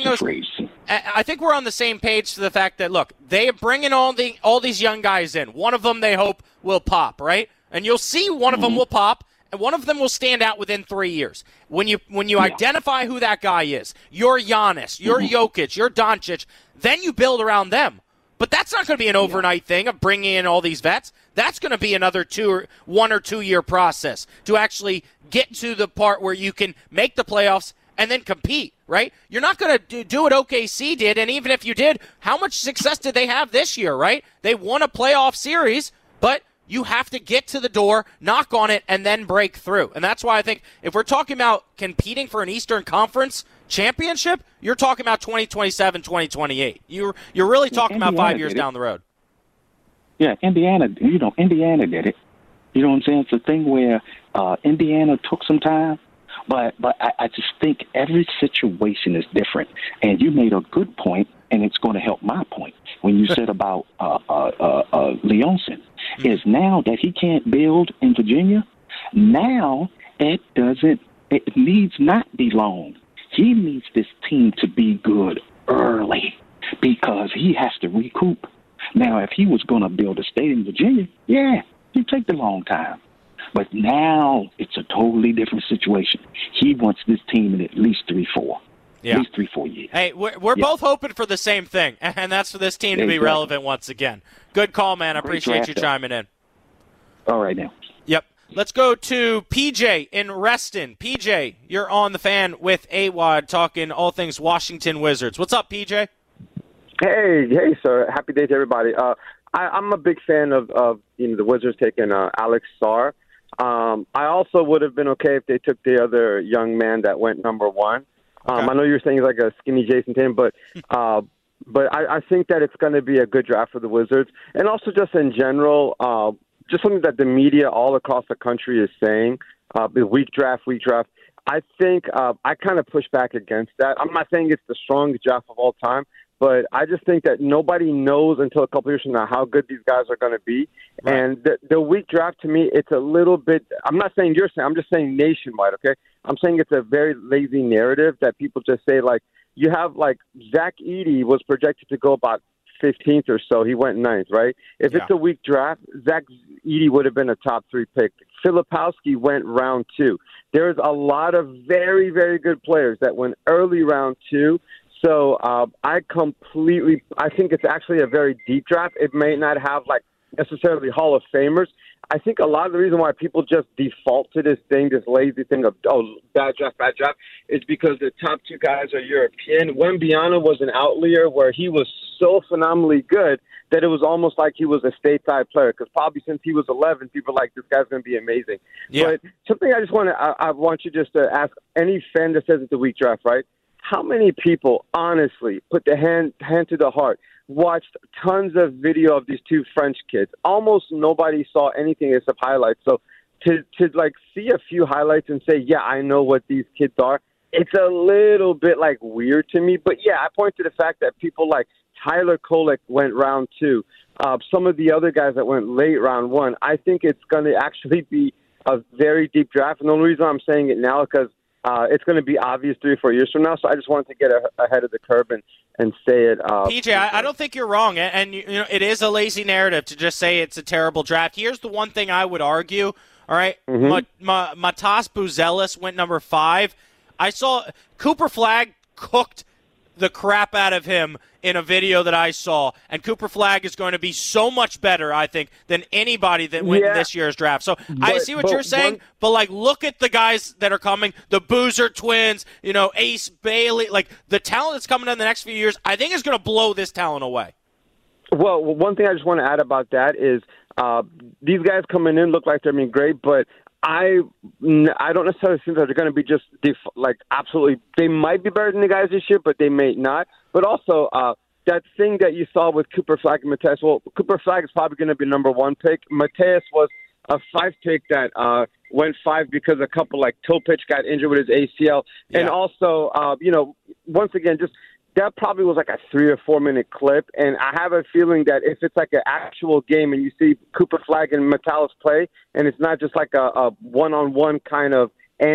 I think we're on the same page to the fact that, look, they are bringing all these young guys in. One of them they hope will pop, right? And you'll see one of them will pop, and one of them will stand out within 3 years. When you identify who that guy is, you're Giannis, you're Jokic, you're Doncic, then you build around them. But that's not going to be an overnight thing of bringing in all these vets. That's going to be another 1 or 2 year process to actually get to the part where you can make the playoffs and then compete, right? You're not going to do what OKC did, and even if you did, how much success did they have this year, right? They won a playoff series, but you have to get to the door, knock on it, and then break through. And that's why I think if we're talking about competing for an Eastern Conference championship, you're talking about 2027, 2028. You're really talking about 5 years down the road. Yeah, Indiana did it. You know what I'm saying? It's a thing where Indiana took some time, but I just think every situation is different. And you made a good point, and it's going to help my point when you said about Leonson. Is now that he can't build in Virginia, now it needs not be long. He needs this team to be good early because he has to recoup. Now, if he was going to build a state in Virginia, it'd take the long time. But now it's a totally different situation. He wants this team in at least 3-4. Yeah. At least 3-4 years. Hey, we're both hoping for the same thing, and that's for this team to be relevant once again. Good call, man. I appreciate you chiming in. All right, now. Yep. Let's go to PJ in Reston. PJ, you're on the Fan with AWOD talking all things Washington Wizards. What's up, PJ? Hey, sir. Happy day to everybody. I'm a big fan of the Wizards taking Alex Sarr. I also would have been okay if they took the other young man that went number 1. Okay. I know you're saying he's like a skinny Jason Tatum, but I think that it's going to be a good draft for the Wizards. And also just in general, just something that the media all across the country is saying, weak draft. I think I kind of push back against that. I'm not saying it's the strongest draft of all time, but I just think that nobody knows until a couple years from now how good these guys are going to be. Right. And the weak draft, to me, it's a little bit – I'm not saying you're saying – I'm just saying nationwide, okay? I'm saying it's a very lazy narrative that people just say, like, you have, like, Zach Edey was projected to go about 15th or so. He went 9th, right? If it's a weak draft, Zach Edey would have been a top 3 pick Filipowski went round 2. There's a lot of very, very good players that went early round 2. So I think it's actually a very deep draft. It may not have like necessarily Hall of Famers. I think a lot of the reason why people just default to this lazy thing of, bad draft, is because the top 2 guys are European. Wembanyama was an outlier where he was so phenomenally good that it was almost like he was a stateside player, because probably since he was 11, people were like, this guy's going to be amazing. Yeah. But something I want you just to ask any fan that says it's a weak draft, right? How many people, honestly, put the hand to the heart, watched tons of video of these 2 French kids? Almost nobody saw anything except highlights. So to see a few highlights and say, yeah, I know what these kids are, it's a little bit weird to me. But yeah, I point to the fact that people like Tyler Kolek went round 2. Some of the other guys that went late round 1. I think it's going to actually be a very deep draft. And the only reason I'm saying it now is because it's going to be obvious 3 or 4 years from now. So I just wanted to get ahead of the curve and say it. PJ, I don't think you're wrong. And it is a lazy narrative to just say it's a terrible draft. Here's the one thing I would argue. All right, Matas Buzelis went number 5. I saw Cooper Flagg cooked the crap out of him in a video that I saw, and Cooper Flagg is going to be so much better, I think, than anybody that went in this year's draft. So I see what you're saying, but look at the guys that are coming, the Boozer twins, Ace Bailey, the talent that's coming in the next few years, I think is going to blow this talent away. Well, one thing I just want to add about that is these guys coming in look like they're being great, but I don't necessarily think that they're going to be just absolutely. They might be better than the guys this year, but they may not. But also that thing that you saw with Cooper Flagg and Mateus. Well, Cooper Flagg is probably going to be number 1 pick. Mateus was a 5 pick that went 5 because a couple Topic got injured with his ACL, and also once again just. That probably was a 3 or 4 minute clip, and I have a feeling that if it's an actual game and you see Cooper Flagg and Metellus play, and it's not just a one-on-one kind of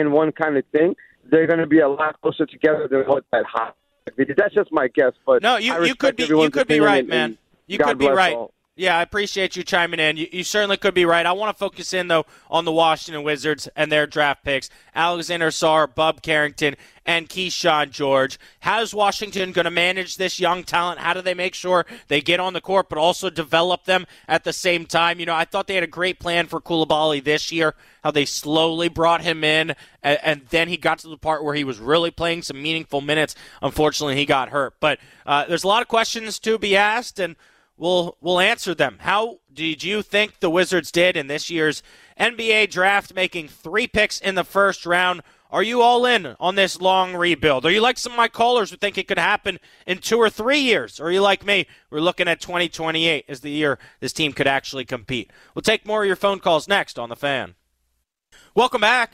thing, they're going to be a lot closer together than what that hot video. That's just my guess, but no, you could be right, man. You could be right. All. Yeah, I appreciate you chiming in. You certainly could be right. I want to focus in, though, on the Washington Wizards and their draft picks. Alexander Sarr, Bub Carrington, and Keyshawn George. How is Washington going to manage this young talent? How do they make sure they get on the court but also develop them at the same time? I thought they had a great plan for Coulibaly this year, how they slowly brought him in, and then he got to the part where he was really playing some meaningful minutes. Unfortunately, he got hurt. But there's a lot of questions to be asked, and We'll answer them. How did you think the Wizards did in this year's NBA draft, making 3 picks in the first round? Are you all in on this long rebuild? Are you like some of my callers who think it could happen in 2 or 3 years? Or are you like me? We're looking at 2028 as the year this team could actually compete. We'll take more of your phone calls next on The Fan. Welcome back.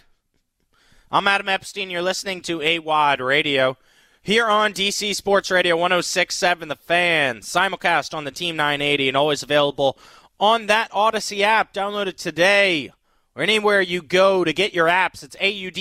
I'm Adam Epstein. You're listening to AWOD Radio. Here on DC Sports Radio 106.7 The Fan, simulcast on the Team 980 and always available on that Odyssey app. Download it today or anywhere you go to get your apps. It's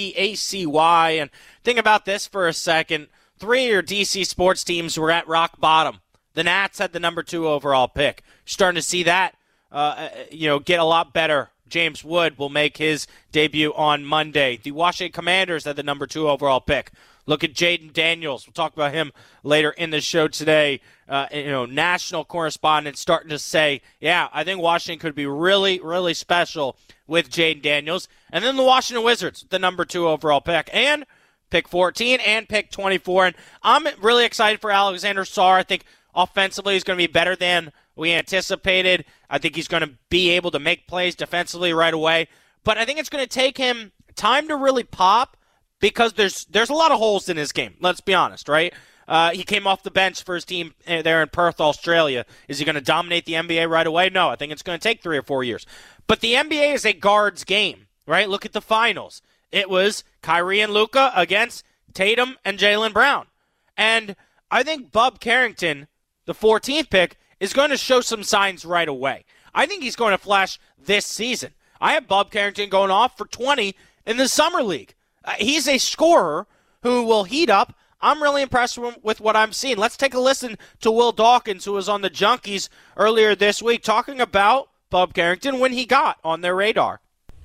AUDACY. And think about this for a second. 3 of your DC sports teams were at rock bottom. The Nats had the number 2 overall pick. You're starting to see that get a lot better. James Wood will make his debut on Monday. The Washington Commanders had the number 2 overall pick. Look at Jaden Daniels. We'll talk about him later in the show today. National correspondent starting to say, yeah, I think Washington could be really, really special with Jaden Daniels. And then the Washington Wizards, the number 2 overall pick, and pick 14 and pick 24. And I'm really excited for Alexander Sarr. I think offensively he's going to be better than we anticipated. I think he's going to be able to make plays defensively right away. But I think it's going to take him time to really pop, because there's a lot of holes in his game. Let's be honest, right? He came off the bench for his team there in Perth, Australia. Is he going to dominate the NBA right away? No, I think it's going to take 3 or 4 years. But the NBA is a guards game, right? Look at the finals. It was Kyrie and Luka against Tatum and Jaylen Brown. And I think Bub Carrington, the 14th pick, is going to show some signs right away. I think he's going to flash this season. I have Bub Carrington going off for 20 in the Summer League. He's a scorer who will heat up. I'm really impressed with what I'm seeing. Let's take a listen to Will Dawkins, who was on the Junkies earlier this week, talking about Bub Carrington when he got on their radar.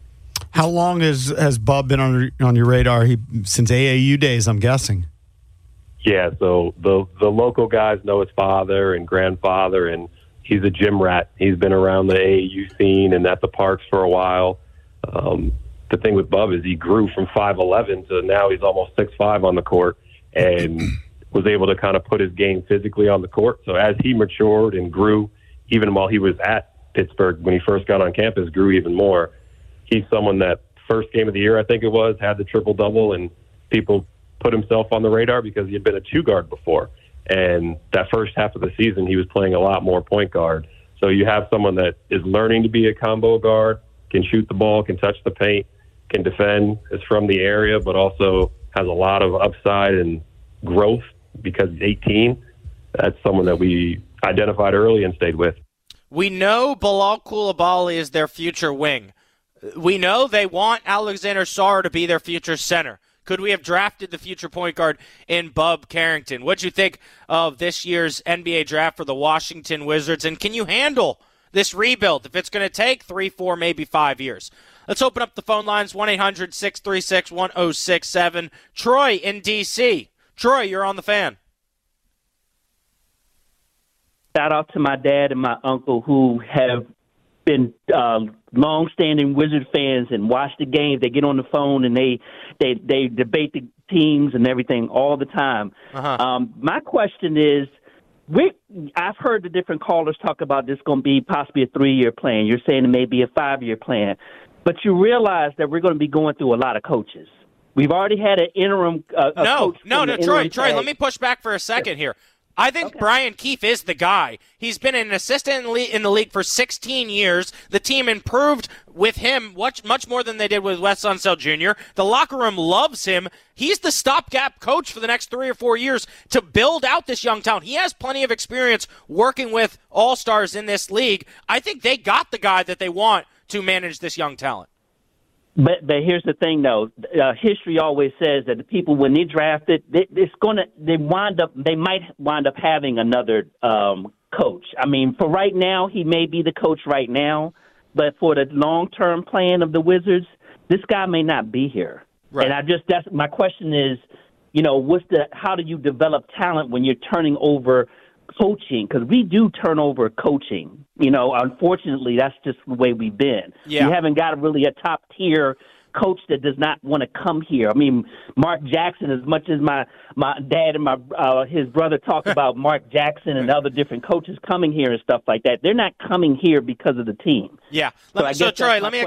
How long has Bub been on your radar? Since AAU days, I'm guessing. Yeah, so the local guys know his father and grandfather, and he's a gym rat. He's been around the AAU scene and at the parks for a while. The thing with Bub is he grew from 5'11" to now he's almost 6'5" on the court, and was able to kind of put his game physically on the court. So as he matured and grew, even while he was at Pittsburgh, when he first got on campus, grew even more. He's someone that first game of the year, I think it was, had the triple-double, and people put himself on the radar because he had been a two-guard before. And that first half of the season, he was playing a lot more point guard. So you have someone that is learning to be a combo guard, can shoot the ball, can touch the paint, can defend, is from the area, but also has a lot of upside and growth because he's 18. That's someone that we identified early and stayed with. We know Bilal Coulibaly is their future wing. We know they want Alexander Sarr to be their future center. Could we have drafted the future point guard in Bub Carrington? What'd you think of this year's NBA draft for the Washington Wizards? And can you handle this rebuild if it's going to take 3, 4, maybe 5 years? Let's open up the phone lines, 1-800-636-1067. Troy in D.C. Troy, you're on the Fan. Shout out to my dad and my uncle who have been long-standing Wizard fans and watch the games. They get on the phone and they debate the teams and everything all the time. My question is, I've heard the different callers talk about this going to be possibly a 3-year plan. You're saying it may be a 5-year plan. But you realize that we're going to be going through a lot of coaches. We've already had an interim coach. No, Troy, let me push back for a second here. I think Brian Keefe is the guy. He's been an assistant in the league for 16 years. The team improved with him much more than they did with Wes Unseld Jr. The locker room loves him. He's the stopgap coach for the next 3 or 4 years to build out this young talent. He has plenty of experience working with all-stars in this league. I think they got the guy that they want to manage this young talent. But here's the thing, though. History always says that the people, when they draft it, they might wind up having another coach. I mean, for right now, he may be the coach right now, but for the long-term plan of the Wizards, this guy may not be here. Right. And that's my question is, how do you develop talent when you're turning over coaching? Because we do turn over coaching. Unfortunately, that's just the way we've been. Yeah. We haven't got really a top-tier coach that does not want to come here. I mean, Mark Jackson, as much as my dad and his brother talk about Mark Jackson and other different coaches coming here and stuff like that, they're not coming here because of the team. Yeah. So Troy, let me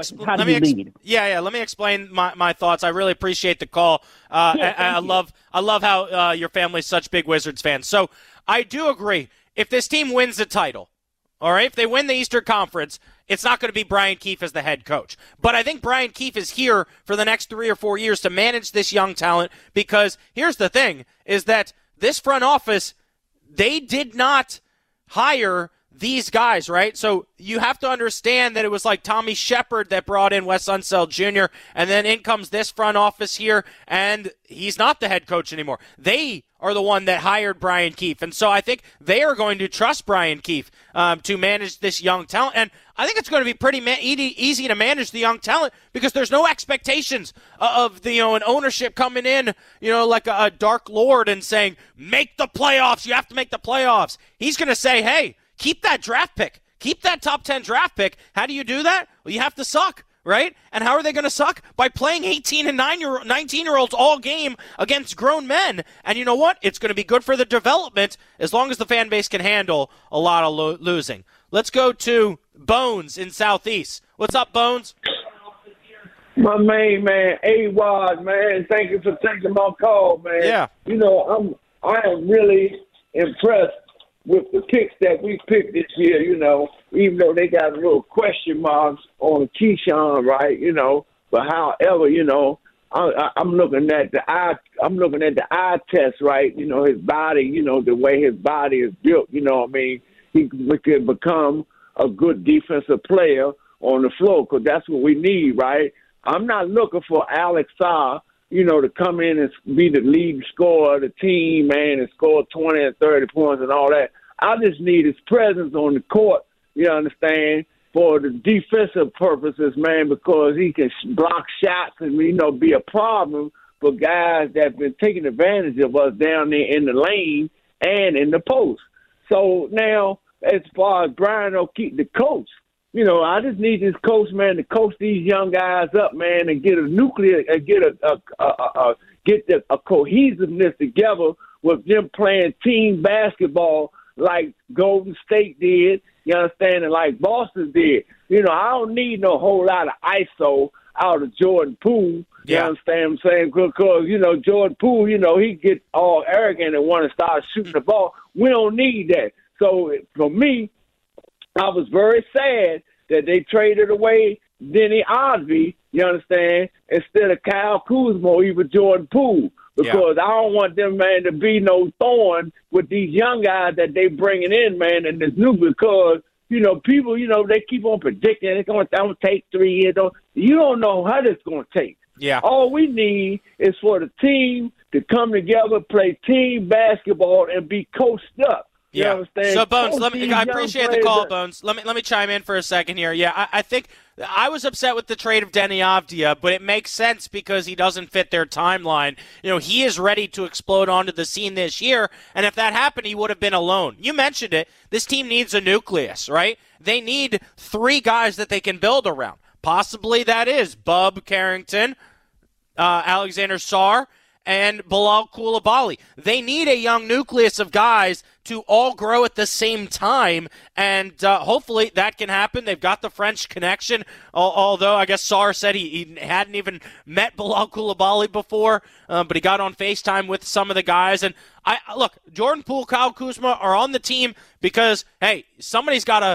explain my thoughts. I really appreciate the call. I love how your family's such big Wizards fans. So I do agree. If this team wins the title, all right, if they win the Eastern Conference, it's not going to be Brian Keefe as the head coach. But I think Brian Keefe is here for the next 3 or 4 years to manage this young talent, because here's the thing, is that this front office, they did not hire these guys, right? So you have to understand that it was like Tommy Shepard that brought in Wes Unseld Jr., and then in comes this front office here, and he's not the head coach anymore. They are the one that hired Brian Keefe, and so I think they are going to trust Brian Keefe to manage this young talent, and I think it's going to be pretty easy to manage the young talent because there's no expectations of an ownership coming in, like a Dark Lord and saying, make the playoffs, you have to make the playoffs. He's going to say, hey, keep that draft pick. Keep that top 10 draft pick. How do you do that? Well, you have to suck, right? And how are they going to suck? By playing 18 and 19-year-olds all game against grown men. And you know what? It's going to be good for the development as long as the fan base can handle a lot of losing. Let's go to Bones in Southeast. What's up, Bones? My main man, A-Wad, man. Thank you for taking my call, man. Yeah. I am really impressed with the picks that we picked this year, even though they got a little question marks on Keyshawn, right, but however, I'm looking at the eye test, right, his body, the way his body is built, he could become a good defensive player on the floor, because that's what we need, right? I'm not looking for Alex Sarr, to come in and be the lead scorer of the team, man, and score 20 and 30 points and all that. I just need his presence on the court, you understand, for the defensive purposes, man, because he can block shots and, be a problem for guys that have been taking advantage of us down there in the lane and in the post. So now, as far as Brian O'Keefe, the coach, I just need this coach, man, to coach these young guys up, man, and get a nuclear, and get a cohesiveness together with them playing team basketball like Golden State did, you understand, and like Boston did. I don't need no whole lot of ISO out of Jordan Poole. You understand what I'm saying? Because, Jordan Poole, he get all arrogant and want to start shooting the ball. We don't need that. So for me, I was very sad that they traded away Denny Osby, you understand, instead of Kyle Kuzma or even Jordan Poole. Because I don't want them, man, to be no thorn with these young guys that they bringing in, man, and this new, because, people, they keep on predicting it's going to take 3 years. You don't know how it's going to take. Yeah. All we need is for the team to come together, play team basketball, and be coached up. You understand? So, Bones, I appreciate the call, Bones. Let me chime in for a second here. Yeah, I think I was upset with the trade of Denny Avdia, but it makes sense because he doesn't fit their timeline. He is ready to explode onto the scene this year, and if that happened, he would have been alone. You mentioned it. This team needs a nucleus, right? They need 3 guys that they can build around. Possibly that is Bub Carrington, Alexander Sarr, and Bilal Coulibaly. They need a young nucleus of guys to all grow at the same time, and hopefully that can happen. They've got the French connection, although I guess Sarr said he hadn't even met Bilal Coulibaly before, but he got on FaceTime with some of the guys. And look, Jordan Poole, Kyle Kuzma are on the team because, hey, somebody's got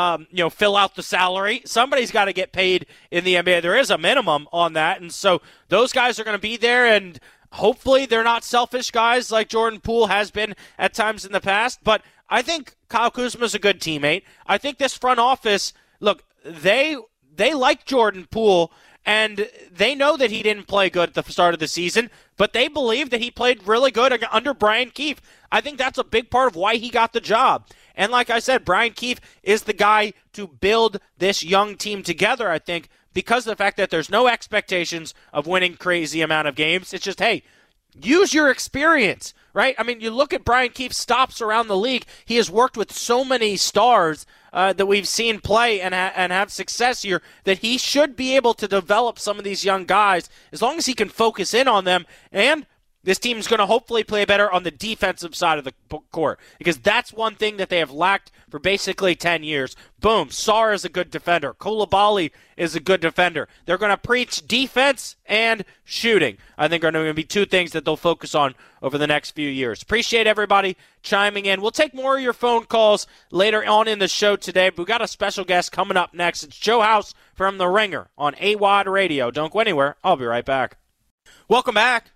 to fill out the salary. Somebody's got to get paid in the NBA. There is a minimum on that, and so those guys are going to be there, and hopefully they're not selfish guys like Jordan Poole has been at times in the past. But I think Kyle Kuzma's a good teammate. I think this front office, look, they like Jordan Poole, and they know that he didn't play good at the start of the season, but they believe that he played really good under Brian Keefe. I think that's a big part of why he got the job. And like I said, Brian Keefe is the guy to build this young team together, I think, because of the fact that there's no expectations of winning crazy amount of games. It's just, hey, use your experience, right? I mean, you look at Brian Keefe's stops around the league. He has worked with so many stars that we've seen play and have success here that he should be able to develop some of these young guys as long as he can focus in on them. And this team is going to hopefully play better on the defensive side of the court, because that's one thing that they have lacked for basically 10 years. Boom, Sarr is a good defender. Coulibaly is a good defender. They're going to preach defense and shooting. I think are going to be 2 things that they'll focus on over the next few years. Appreciate everybody chiming in. We'll take more of your phone calls later on in the show today, but we've got a special guest coming up next. It's Joe House from The Ringer on AWOD Radio. Don't go anywhere. I'll be right back. Welcome back.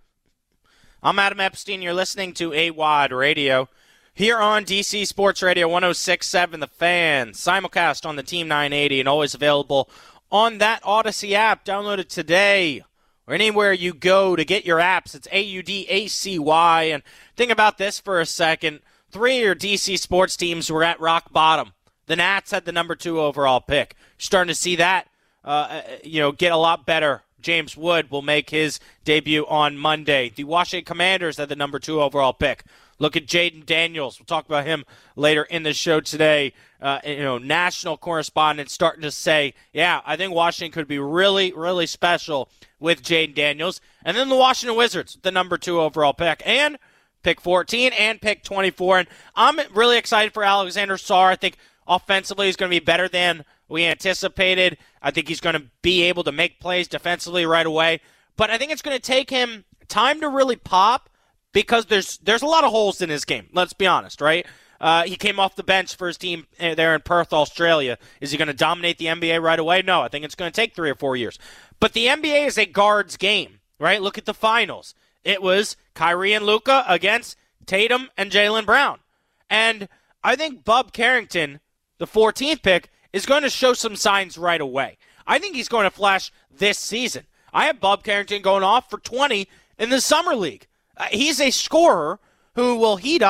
I'm Adam Epstein. You're listening to AWOD Radio here on DC Sports Radio 106.7 The Fan. Simulcast on the Team 980 and always available on that Odyssey app. Download it today or anywhere you go to get your apps. It's AUDACY. And think about this for a second. 3 of your DC sports teams were at rock bottom. The Nats had the number 2 overall pick. You're starting to see that get a lot better. James Wood will make his debut on Monday. The Washington Commanders had the number 2 overall pick. Look at Jaden Daniels. We'll talk about him later in the show today. National correspondents starting to say, I think Washington could be really, really special with Jaden Daniels. And then the Washington Wizards, the number 2 overall pick. And pick 14 and pick 24. And I'm really excited for Alexander Sarr. I think offensively he's going to be better than we anticipated. I think he's going to be able to make plays defensively right away. But I think it's going to take him time to really pop because there's a lot of holes in his game. Let's be honest, right? He came off the bench for his team there in Perth, Australia. Is he going to dominate the NBA right away? No, I think it's going to take 3 or 4 years. But the NBA is a guards game, right? Look at the finals. It was Kyrie and Luka against Tatum and Jaylen Brown. And I think Bub Carrington, the 14th pick, is going to show some signs right away. I think he's going to flash this season. I have Bub Carrington going off for 20 in the Summer League. He's a scorer who will heat up.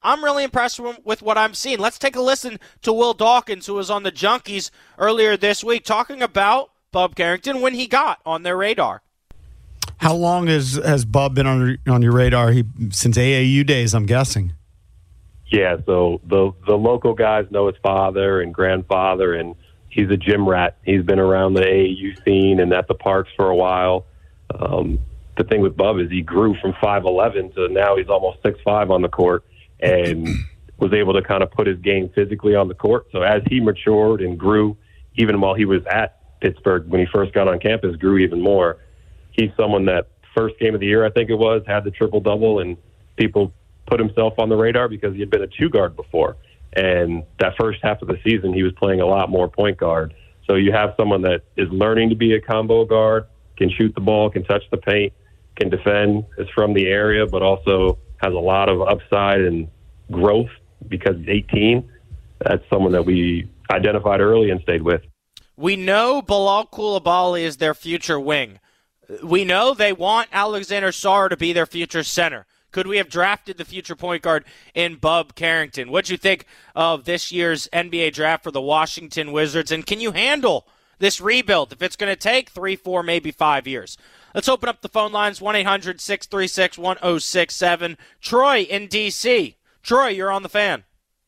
I'm really impressed with what I'm seeing. Let's take a listen to Will Dawkins, who was on the Junkies earlier this week, talking about Bub Carrington when he got on their radar. How long has Bub been on your radar? Since AAU days, I'm guessing. Yeah, so the local guys know his father and grandfather, and he's a gym rat. He's been around the AAU scene and at the parks for a while. The thing with Bub is he grew from 5'11" to now he's almost 6'5" on the court, and was able to kind of put his game physically on the court. So as he matured and grew, even while he was at Pittsburgh when he first got on campus, grew even more. He's someone that first game of the year, I think it was, had the triple-double, and people put himself on the radar because he had been a two-guard before. And that first half of the season, he was playing a lot more point guard. So you have someone that is learning to be a combo guard, can shoot the ball, can touch the paint, can defend, is from the area, but also has a lot of upside and growth because he's 18. That's someone that we identified early and stayed with. We know Bilal Coulibaly is their future wing. We know they want Alexander Sarr to be their future center. Could we have drafted the future point guard in Bub Carrington? What'd you think of this year's NBA draft for the Washington Wizards? And can you handle this rebuild if it's going to take 3, 4, maybe 5 years? Let's open up the phone lines, 1-800-636-1067. Troy in D.C. Troy, you're on the Fan.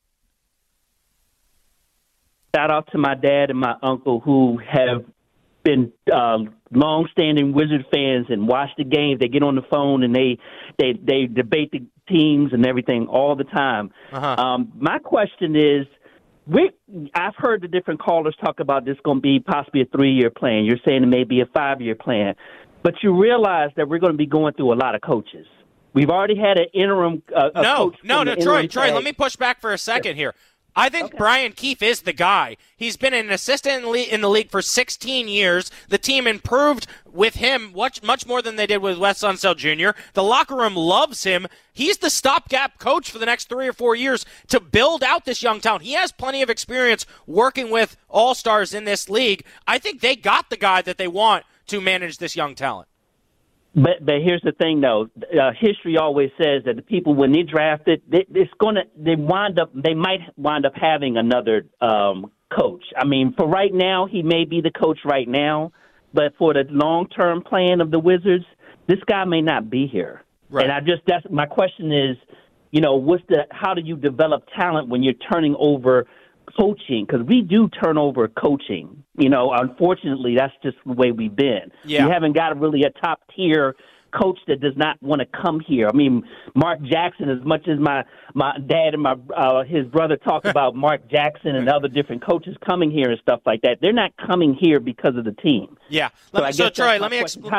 Shout out to my dad and my uncle who have been long-standing Wizard fans and watch the games. They get on the phone and they debate the teams and everything all the time. My question is, I've heard the different callers talk about this going to be possibly a 3-year plan. You're saying it may be a 5-year plan. But you realize that we're going to be going through a lot of coaches. We've already had an interim coach. No, Troy, let me push back for a second here. I think Brian Keefe is the guy. He's been an assistant in the league for 16 years. The team improved with him much more than they did with Wes Unseld Jr. The locker room loves him. He's the stopgap coach for the next 3 or 4 years to build out this young talent. He has plenty of experience working with all-stars in this league. I think they got the guy that they want to manage this young talent. But here's the thing, though. History always says that the people, when they draft it, they might wind up having another coach. I mean, for right now, he may be the coach right now, but for the long-term plan of the Wizards, this guy may not be here. Right. And that's my question is, how do you develop talent when you're turning over coaching? Because we do turn over coaching. Unfortunately, that's just the way we've been. Yeah. We haven't got really a top-tier coach that does not want to come here. I mean, Mark Jackson, as much as my dad and his brother talk about Mark Jackson and other different coaches coming here and stuff like that, they're not coming here because of the team. Yeah. Troy, let me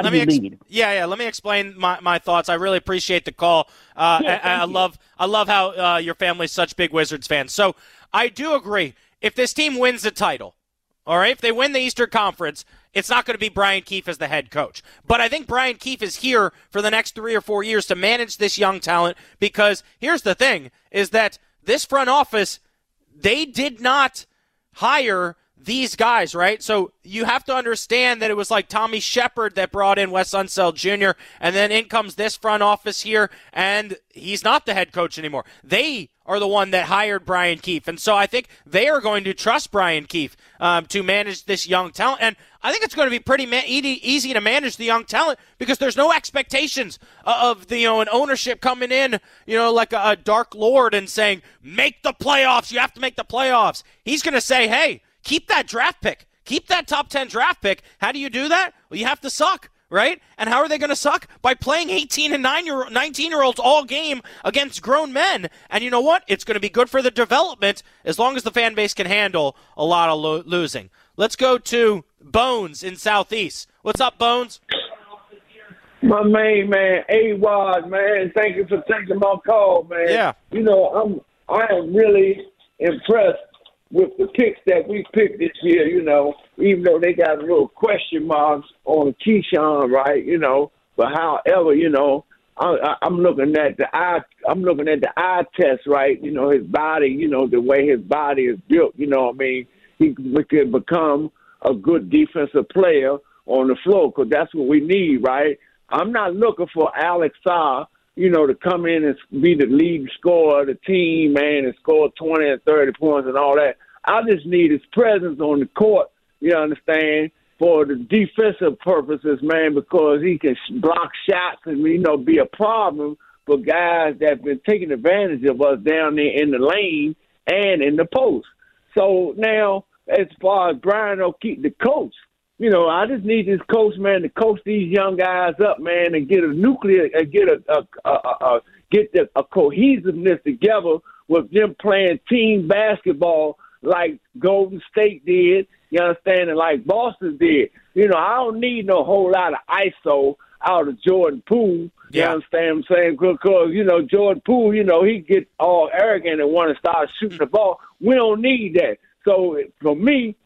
explain my thoughts. I really appreciate the call. I love how your family's such big Wizards fans. So I do agree. If this team wins the title, all right, if they win the Eastern Conference, it's not going to be Brian Keefe as the head coach. But I think Brian Keefe is here for the next 3 or 4 years to manage this young talent, because here's the thing, is that this front office, they did not hire these guys, right? So you have to understand that it was like Tommy Shepard that brought in Wes Unseld Jr., and then in comes this front office here, and he's not the head coach anymore. They are the one that hired Brian Keefe, and so I think they are going to trust Brian Keefe to manage this young talent, and I think it's going to be pretty easy to manage the young talent because there's no expectations of an ownership coming in, like a dark lord and saying, make the playoffs, you have to make the playoffs. He's going to say, hey, keep that draft pick. Keep that top 10 draft pick. How do you do that? Well, you have to suck, right? And how are they going to suck? By playing 18 and 19-year-olds all game against grown men. And you know what? It's going to be good for the development as long as the fan base can handle a lot of losing. Let's go to Bones in Southeast. What's up, Bones? My main man, A-Wad, man. Thank you for taking my call, man. Yeah. I am really impressed with the picks that we picked this year, even though they got little question marks on Keyshawn, right, but however, I'm looking at the eye test, right, his body, the way his body is built, he could become a good defensive player on the floor, because that's what we need, right? I'm not looking for Alex Sarr to come in and be the lead scorer of the team, man, and score 20 and 30 points and all that. I just need his presence on the court, you understand, for the defensive purposes, man, because he can block shots and, be a problem for guys that have been taking advantage of us down there in the lane and in the post. So now, as far as Brian O'Keefe, the coach, I just need this coach, man, to coach these young guys up, man, and get a nuclear, and get a cohesiveness together with them playing team basketball like Golden State did, you understand, and like Boston did. I don't need no whole lot of ISO out of Jordan Poole. You understand what I'm saying? Because, Jordan Poole, he get all arrogant and want to start shooting the ball. We don't need that. So for me,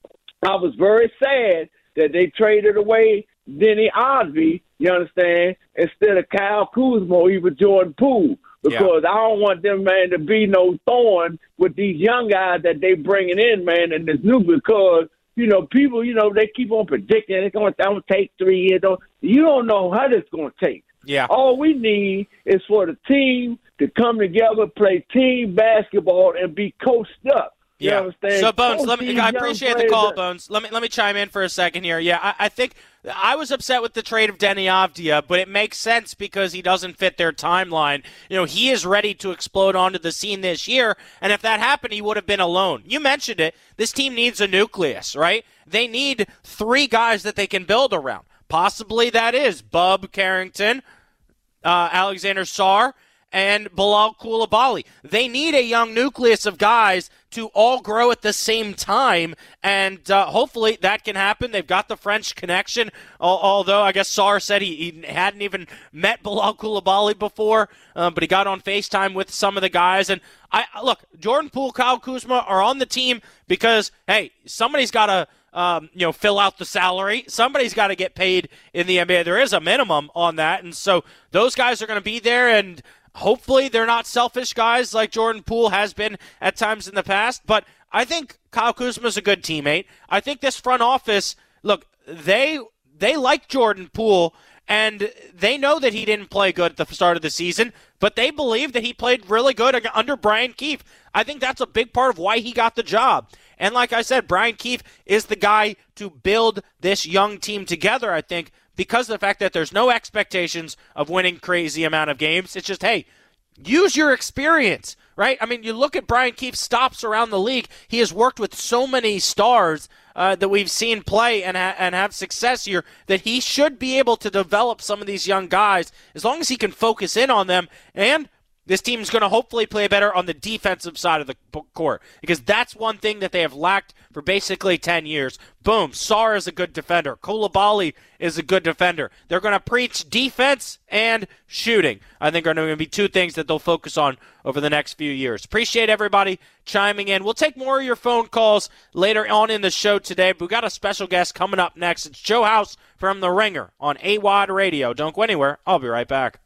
I was very sad that they traded away Denny Osby, you understand, instead of Kyle Kuzma or even Jordan Poole. Because I don't want them, man, to be no thorn with these young guys that they bringing in, man, and this new, because, people, they keep on predicting it's going to take 3 years. You don't know how this going to take. Yeah. All we need is for the team to come together, play team basketball, and be coached up. You understand? So, Bones, I appreciate the call, Bones. Let me chime in for a second here. Yeah, I think I was upset with the trade of Denny Avdia, but it makes sense because he doesn't fit their timeline. He is ready to explode onto the scene this year, and if that happened, he would have been alone. You mentioned it. This team needs a nucleus, right? They need 3 guys that they can build around. Possibly that is Bub Carrington, Alexander Sarr, and Bilal Coulibaly. They need a young nucleus of guys to all grow at the same time, and hopefully that can happen. They've got the French connection, although I guess Sarr said he hadn't even met Bilal Coulibaly before, but he got on FaceTime with some of the guys. And look, Jordan Poole, Kyle Kuzma are on the team because, hey, somebody's got to fill out the salary. Somebody's got to get paid in the NBA. There is a minimum on that, and so those guys are going to be there, and hopefully they're not selfish guys like Jordan Poole has been at times in the past. But I think Kyle Kuzma's a good teammate. I think this front office, look, they like Jordan Poole, and they know that he didn't play good at the start of the season, but they believe that he played really good under Brian Keefe. I think that's a big part of why he got the job. And like I said, Brian Keefe is the guy to build this young team together, I think, because of the fact that there's no expectations of winning crazy amount of games. It's just, hey, use your experience, right? I mean, you look at Brian Keefe's stops around the league. He has worked with so many stars that we've seen play and have success here that he should be able to develop some of these young guys as long as he can focus in on them. And this team's going to hopefully play better on the defensive side of the court, because that's one thing that they have lacked for basically 10 years. Boom, Sarr is a good defender. Coulibaly is a good defender. They're going to preach defense and shooting. I think are going to be 2 things that they'll focus on over the next few years. Appreciate everybody chiming in. We'll take more of your phone calls later on in the show today, but we've got a special guest coming up next. It's Joe House from The Ringer on AWOD Radio. Don't go anywhere. I'll be right back.